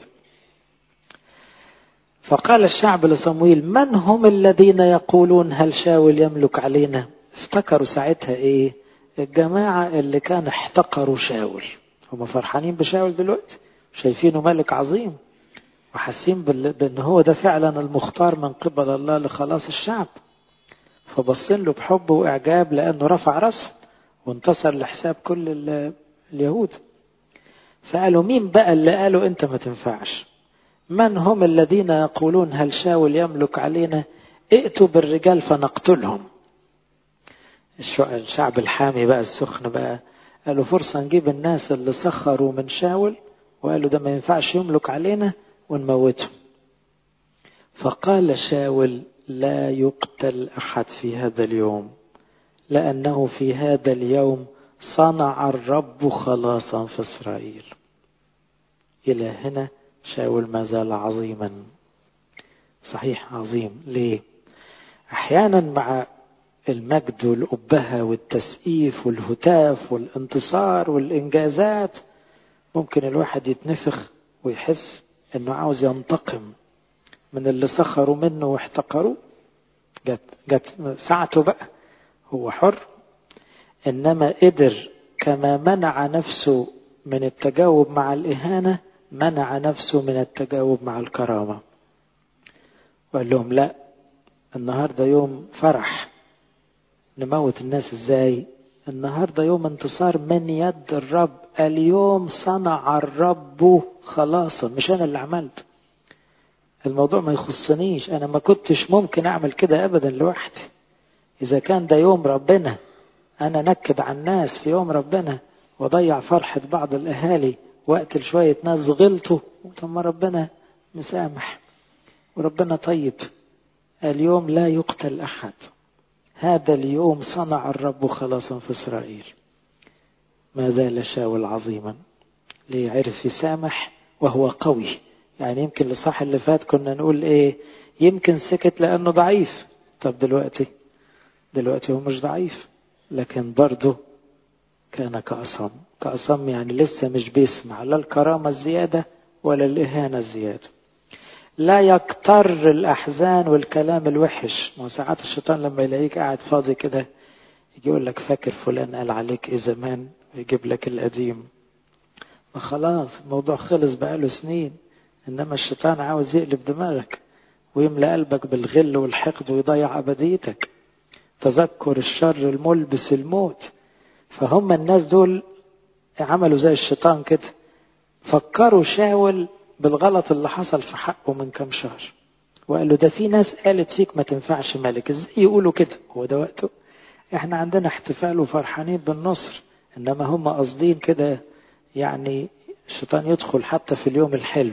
فقال الشعب لصمويل: من هم الذين يقولون هل شاول يملك علينا؟ افتكروا ساعتها ايه؟ الجماعة اللي كان احتقروا شاول، هم فرحانين بشاول دلوقتي، شايفينه ملك عظيم وحاسين بان هو ده فعلا المختار من قبل الله لخلاص الشعب، فبصين له بحب واعجاب لانه رفع راسه وانتصر لحساب كل اليهود. فقالوا: مين بقى اللي قالوا انت ما تنفعش؟ من هم الذين يقولون هل شاول يملك علينا؟ ائتوا بالرجال فنقتلهم. الشعب الحامي بقى السخن بقى قالوا: فرصة نجيب الناس اللي سخروا من شاول وقالوا ده ما ينفعش يملك علينا ونموته. فقال شاول: لا يقتل أحد في هذا اليوم، لأنه في هذا اليوم صنع الرب خلاصا في إسرائيل. إلى هنا شاول ما زال عظيما، صحيح عظيم. ليه؟ أحيانا مع المجد والأبهة والتسقيف والهتاف والانتصار والإنجازات ممكن الواحد يتنفخ ويحس أنه عاوز ينتقم من اللي سخروا منه واحتقروا. جت, جت ساعته بقى، هو حر. إنما قدر كما منع نفسه من التجاوب مع الإهانة منع نفسه من التجاوب مع الكرامة، وقال لهم: لا، النهاردة يوم فرح. نموت الناس ازاي؟ النهاردة يوم انتصار من يد الرب. اليوم صنع الرب خلاصا، مش انا اللي عملت الموضوع، ما يخصنيش، انا ما كنتش ممكن اعمل كده ابدا لوحدي. اذا كان ده يوم ربنا انا نكد على الناس في يوم ربنا وضيع فرحة بعض الاهالي وقت شوية ناس غلطوا، ثم ربنا مسامح وربنا طيب. اليوم لا يقتل احد، هذا اليوم صنع الرب خلاصا في إسرائيل. ما زال شاول عظيما، ليه؟ عرف يسامح وهو قوي. يعني يمكن الإصحاح اللي فات كنا نقول ايه؟ يمكن سكت لأنه ضعيف. طب دلوقتي دلوقتي هو مش ضعيف، لكن برضه كان كأصم. كأصم يعني لسه مش بيسمع لا الكرامة الزيادة ولا الإهانة الزيادة. لا يكتر الأحزان والكلام الوحش. وساعات الشيطان لما يلاقيك قاعد فاضي كده يجي يقول لك: فاكر فلان قال عليك إيه زمان؟ ويجيب لك القديم. وخلاص الموضوع خلص بقاله سنين. إنما الشيطان عاوز يقلب دماغك ويملأ قلبك بالغل والحقد ويضيع أبديتك. تذكر الشر الملبس الموت. فهم الناس دول عملوا زي الشيطان كده، فكروا شاول بالغلط اللي حصل في حقه من كم شهر، وقال له: ده في ناس قالت فيك ما تنفعش ملك، ازاي يقولوا كده؟ هو ده وقته؟ احنا عندنا احتفال وفرحانين بالنصر، انما هم قاصدين كده. يعني الشيطان يدخل حتى في اليوم الحلو.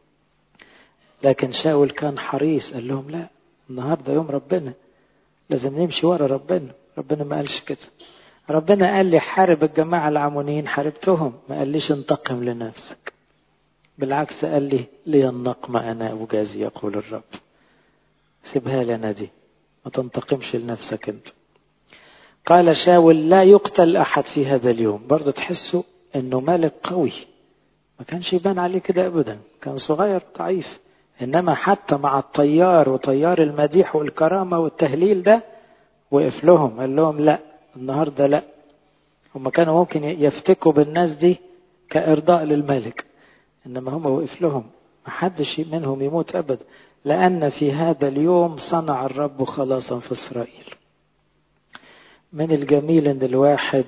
لكن شاول كان حريص، قال لهم: لا، النهارده يوم ربنا، لازم نمشي ورا ربنا. ربنا ما قالش كده. ربنا قال لي حارب الجماعة العمونيين، حاربتهم، ما قاليش انتقم لنفسك. بالعكس قال لي: لي النقم أنا أجازي يقول الرب. سيبها لنا دي، ما تنتقمش لنفسك انت. قال شاول: لا يقتل أحد في هذا اليوم. برضو تحسوا انه ملك قوي، ما كانش يبان عليه كده أبدا، كان صغير ضعيف. إنما حتى مع الطيار وطيار المديح والكرامة والتهليل ده وقف لهم، قال لهم: لا، النهاردة لا. هم كانوا ممكن يفتكوا بالناس دي كإرضاء للملك، إنما هم وقف لهم، ما حدش منهم يموت أبدا، لأن في هذا اليوم صنع الرب خلاصا في إسرائيل. من الجميل أن الواحد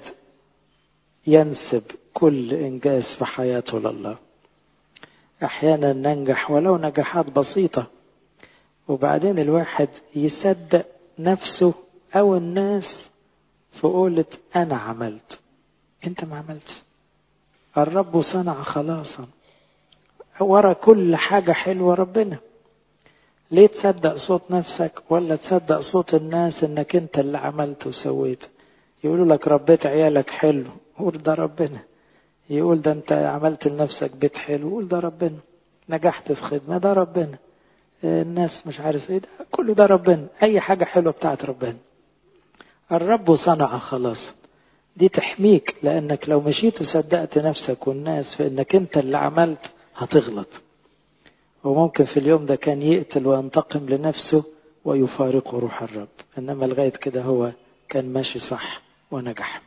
ينسب كل إنجاز في حياته لله. أحيانا ننجح ولو نجاحات بسيطة، وبعدين الواحد يصدق نفسه أو الناس في قولة: أنا عملت. أنت ما عملت، الرب صنع خلاصا. ورا كل حاجة حلوة ربنا. ليه تصدق صوت نفسك ولا تصدق صوت الناس انك انت اللي عملت وسويت؟ يقولوا لك ربيت عيالك حلو، قول ده ربنا. يقول ده انت عملت لنفسك بيت حلو، قول ده ربنا. نجحت في خدمة، ده ربنا. الناس مش عارف ايه، ده كله ده ربنا. اي حاجة حلوة بتاعت ربنا. الرب صنع خلاص. دي تحميك، لانك لو مشيت وصدقت نفسك والناس في انك انت اللي عملت هتغلط. وممكن في اليوم ده كان يقتل وينتقم لنفسه ويفارق روح الرب. انما لغاية كده هو كان ماشي صح ونجح.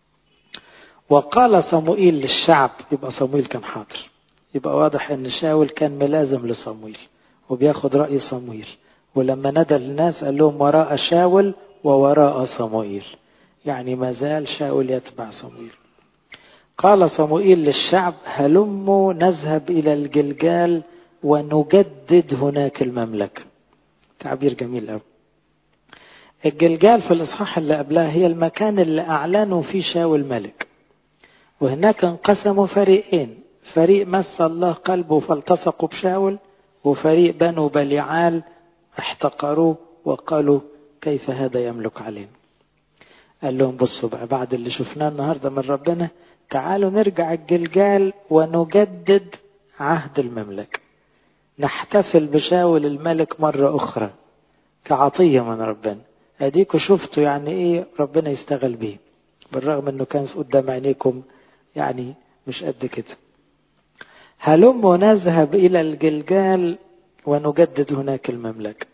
وقال صموئيل للشعب، يبقى صموئيل كان حاضر. يبقى واضح ان شاول كان ملازم لصموئيل وبياخد رأي صموئيل. ولما ندى الناس قال لهم وراء شاول ووراء صموئيل، يعني ما زال شاول يتبع صموئيل. قال صموئيل للشعب هلموا نذهب إلى الجلجال ونجدد هناك المملكة. تعبير جميل قوي. الجلجال في الإصحاح اللي قبلها هي المكان اللي أعلنوا فيه شاول ملك، وهناك انقسموا فريقين. فريق مس الله قلبه فالتصقوا بشاول، وفريق بنو بليعال احتقروه وقالوا كيف هذا يملك علينا. قال لهم بصوا بقى، بعد اللي شفناه النهاردة من ربنا تعالوا نرجع الجلجال ونجدد عهد المملكة، نحتفل بشاول الملك مرة أخرى كعطية من ربنا. أديكوا شفتوا يعني إيه ربنا يستغل بيه، بالرغم أنه كان قدام عينيكم يعني مش قد كده. هلم نذهب إلى الجلجال ونجدد هناك المملكة.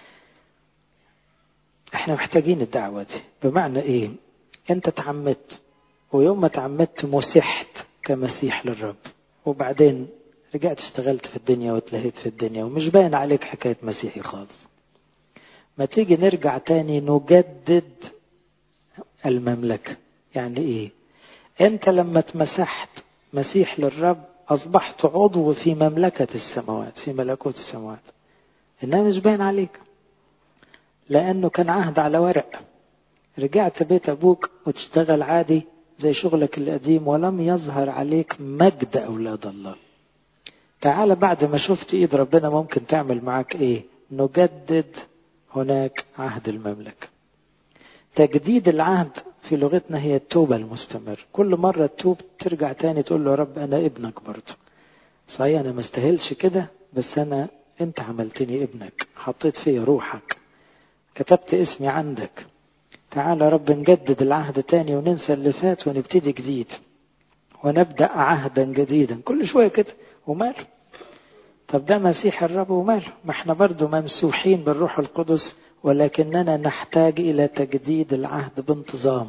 احنا محتاجين الدعوة دي. بمعنى ايه؟ انت تعمدت، ويوم ما تعمدت مسحت كمسيح للرب، وبعدين رجعت اشتغلت في الدنيا واتلهيت في الدنيا ومش باين عليك حكاية مسيحي خالص. ما تيجي نرجع تاني نجدد المملكة. يعني ايه؟ انت لما اتمسحت مسيح للرب اصبحت عضو في مملكة السماوات، في ملكوت السماوات، انها مش باين عليك لانه كان عهد على ورق. رجعت بيت ابوك وتشتغل عادي زي شغلك القديم ولم يظهر عليك مجد اولاد الله. تعال بعد ما شفت ايد ربنا ممكن تعمل معاك ايه؟ نجدد هناك عهد المملكة. تجديد العهد في لغتنا هي التوبة المستمر. كل مرة تتوب ترجع تاني تقول له رب انا ابنك برضه، صحيح انا ما استاهلش كده بس انا انت عملتني ابنك، حطيت فيا روحك، كتبت اسمي عندك. تعالى يا رب نجدد العهد تاني وننسى اللي فات ونبتدي جديد ونبدأ عهدا جديدا. كل شوية كده وماله. طب ده مسيح الرب وماله، ما احنا برضو ممسوحين بالروح القدس، ولكننا نحتاج إلى تجديد العهد بانتظام.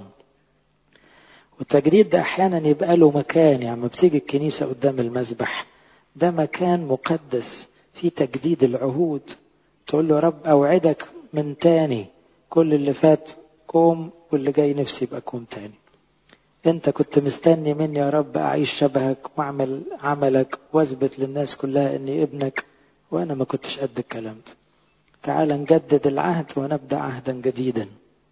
والتجديد ده أحيانا يبقى له مكان، يعني ما بتيجي الكنيسة قدام المذبح ده مكان مقدس في تجديد العهود. تقول له رب أوعدك من تاني كل اللي فات قوم، واللي جاي نفسي يبقى قوم تاني. انت كنت مستني مني يا رب اعيش شبهك واعمل عملك واثبت للناس كلها اني ابنك، وانا ما كنتش قد الكلام ده. تعال نجدد العهد ونبدأ عهدا جديدا.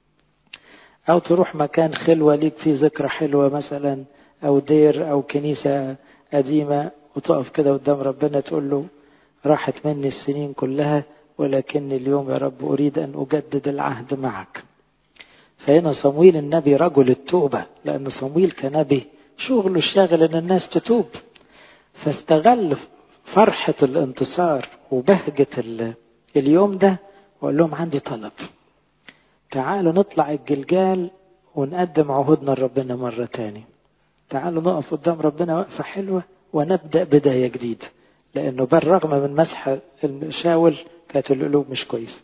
او تروح مكان خلوة ليك فيه ذكرى حلوة مثلا، او دير او كنيسة قديمة، وتقف كده قدام ربنا تقول له راحت مني السنين كلها ولكن اليوم يا رب اريد ان اجدد العهد معك. فهنا صمويل النبي رجل التوبة، لأن صمويل كنبي شغله الشاغل أن الناس تتوب، فاستغل فرحة الانتصار وبهجة اليوم ده وقال لهم عندي طلب، تعالوا نطلع الجلجال ونقدم عهودنا لربنا مرة تاني. تعالوا نقف قدام ربنا وقفة حلوة ونبدأ بداية جديدة، لأنه بالرغم من مسح شاول كانت القلوب مش كويس.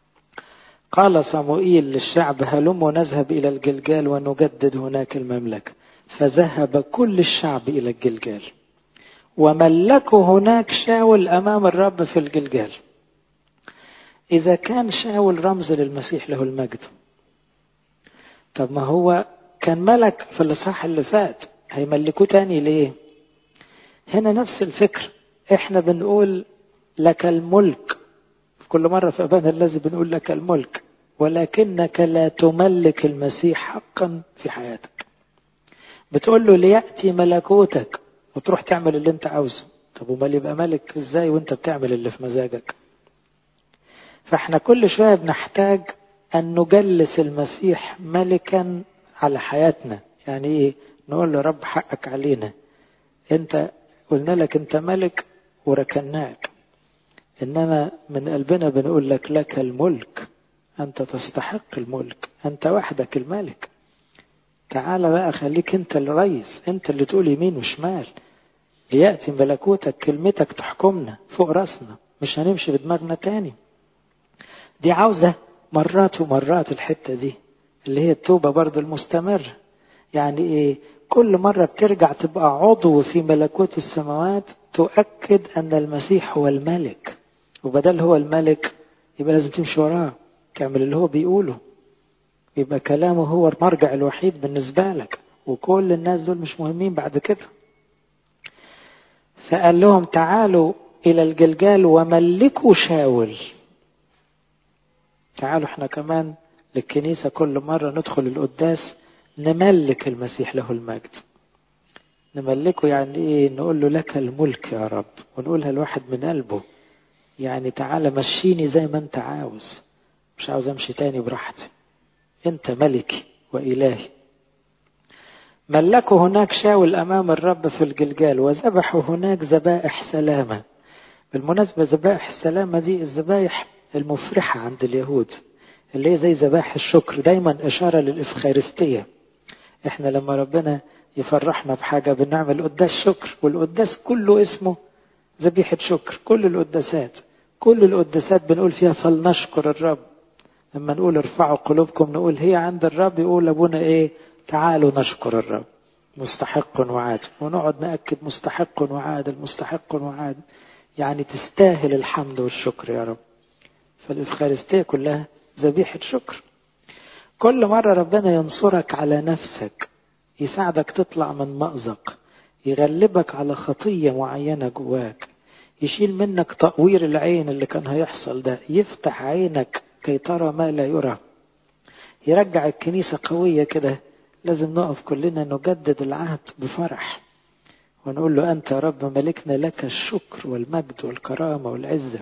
قال صموئيل للشعب هلموا نذهب إلى الجلجال ونجدد هناك المملكة. فذهب كل الشعب إلى الجلجال وملكوا هناك شاول أمام الرب في الجلجال. إذا كان شاول رمز للمسيح له المجد، طب ما هو كان ملك في الإصحاح اللي فات، هيملكوه تاني ليه؟ هنا نفس الفكر. احنا بنقول لك الملك كل مرة في أبانا الذي بنقول لك الملك، ولكنك لا تملك المسيح حقا في حياتك. بتقول له ليأتي ملكوتك وتروح تعمل اللي انت عاوزه. طب وما يبقى ملك ازاي وانت بتعمل اللي في مزاجك؟ فاحنا كل شوية بنحتاج ان نجلس المسيح ملكا على حياتنا. يعني ايه؟ نقول له رب حقك علينا، انت قلنا لك انت ملك وركناك، انما من قلبنا بنقول لك لك الملك، انت تستحق الملك، انت وحدك الملك. تعال بقى خليك انت الرئيس، انت اللي تقول يمين وشمال، ليأتي ملكوتك، كلمتك تحكمنا فوق راسنا، مش هنمشي بدماغنا تاني. دي عاوزة مرات ومرات الحتة دي اللي هي التوبة برضو المستمرة. يعني ايه؟ كل مرة بترجع تبقى عضو في ملكوت السماوات، تؤكد ان المسيح هو الملك، وبدل هو الملك يبقى لازم تمشي وراه، تعمل اللي هو بيقوله، يبقى كلامه هو المرجع الوحيد بالنسبة لك، وكل الناس دول مش مهمين بعد كده. فقال لهم تعالوا إلى الجلجال وملكوا شاول. تعالوا احنا كمان للكنيسة كل مرة ندخل القداس نملك المسيح له المجد. نملكه يعني ايه؟ نقول له لك الملك يا رب، ونقولها الواحد من قلبه. يعني تعالى مشيني زي ما انت عاوز، مش عاوز امشي تاني براحتي، انت ملكي وإلهي. ملكوا هناك شاول أمام الرب في الجلجال، وذبحوا هناك ذبائح سلامة. بالمناسبة ذبائح السلامة دي الذبائح المفرحة عند اليهود، اللي هي زي ذبائح الشكر، دايما إشارة للإفخارستية. احنا لما ربنا يفرحنا بحاجة بنعمل قداس شكر، والقداس كله اسمه ذبيحة شكر. كل القداسات كل القداسات بنقول فيها فلنشكر الرب. لما نقول ارفعوا قلوبكم نقول هي عند الرب، يقول أبونا ايه؟ تعالوا نشكر الرب مستحق وعادل، ونقعد نأكد مستحق وعادل مستحق وعادل، يعني تستاهل الحمد والشكر يا رب. فالإفخارستية كلها ذبيحة شكر. كل مرة ربنا ينصرك على نفسك، يساعدك تطلع من مأزق، يغلبك على خطية معينة جواك، يشيل منك تأوير العين اللي كان هيحصل ده، يفتح عينك كي ترى ما لا يرى، يرجع الكنيسة قوية كده. لازم نقف كلنا نجدد العهد بفرح ونقول له أنت يا رب ملكنا، لك الشكر والمجد والكرامة والعزة.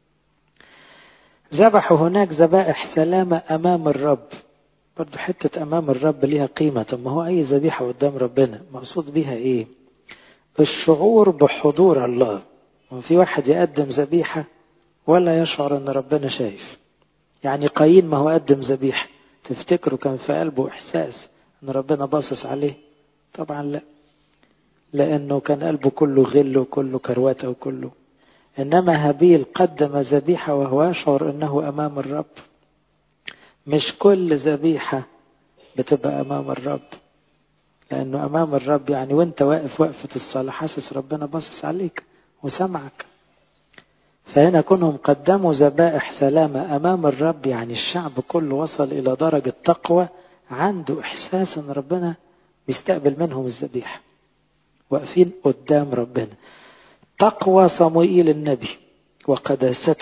ذبحوا هناك ذبائح سلامة أمام الرب. برضو حتة أمام الرب ليها قيمة. طب ما هو أي ذبيحة قدام ربنا مقصود بيها إيه؟ الشعور بحضور الله. وفي واحد يقدم ذبيحة ولا يشعر أن ربنا شايف. يعني قايين ما هو قدم ذبيحة، تفتكروا كان في قلبه إحساس أن ربنا باصص عليه؟ طبعا لا، لأنه كان قلبه كله غل وكله كرواتة وكله. إنما هابيل قدم ذبيحة وهو يشعر أنه أمام الرب. مش كل ذبيحة بتبقى أمام الرب، لأنه أمام الرب يعني وانت واقف وقفة الصلاة حاسس ربنا باصص عليك وسمعك. فهنا كونهم قدموا ذبائح سلامة أمام الرب، يعني الشعب كله وصل إلى درجة تقوى، عنده إحساس أن ربنا بيستقبل منهم الذبيحة، واقفين قدام ربنا. تقوى صموئيل النبي وقداسته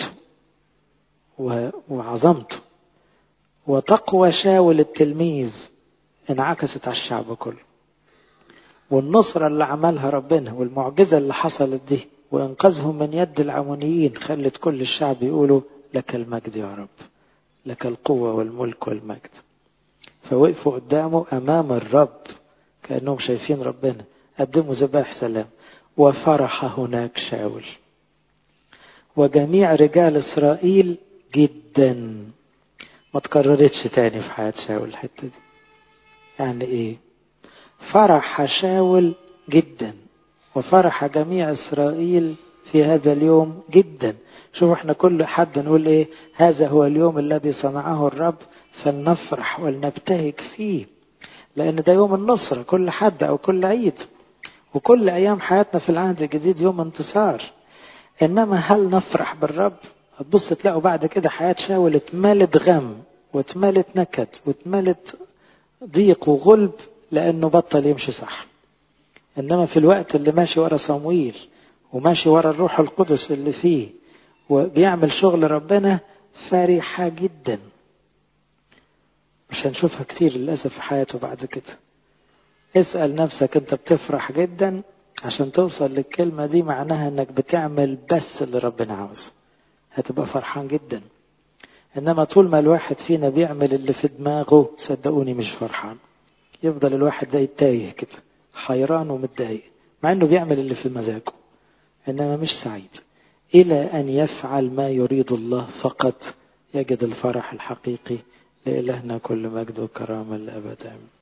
وعظمته، وتقوى شاول التلميذ انعكست على الشعب كله. والنصرة اللي عملها ربنا والمعجزة اللي حصلت دي وإنقاذهم من يد العمونيين خلت كل الشعب يقولوا لك المجد يا رب، لك القوة والملك والمجد. فوقفوا قدامه أمام الرب كأنهم شايفين ربنا، قدموا ذبائح سلام. وفرح هناك شاول وجميع رجال إسرائيل جدا. ما تكررتش تاني في حياة شاول الحتة دي. يعني إيه؟ فرح شاول جدا وفرح جميع إسرائيل في هذا اليوم جدا. شوفوا احنا كل حد نقول ايه؟ هذا هو اليوم الذي صنعه الرب فلنفرح ولنبتهج فيه، لأن ده يوم النصرة كل حد أو كل عيد، وكل أيام حياتنا في العهد الجديد يوم انتصار. إنما هل نفرح بالرب؟ هتبص تلاقوا بعد كده حياة شاول اتملت غم واتملت نكد واتملت ضيق وغلب، لأنه بطل يمشي صح. إنما في الوقت اللي ماشي ورا صمويل وماشي ورا الروح القدس اللي فيه وبيعمل شغل ربنا، فرحة جدا. مش هنشوفها كتير للأسف في حياته بعد كده. اسأل نفسك، انت بتفرح جدا عشان توصل للكلمة دي معناها انك بتعمل بس اللي ربنا عاوزه، هتبقى فرحان جدا. انما طول ما الواحد فينا بيعمل اللي في دماغه صدقوني مش فرحان، يفضل الواحد زي التايه كده حيران ومتضايق مع انه بيعمل اللي في مزاجه، انما مش سعيد. الى ان يفعل ما يريد الله فقط يجد الفرح الحقيقي. لإلهنا كل مجد وكرامة للأبد آمين.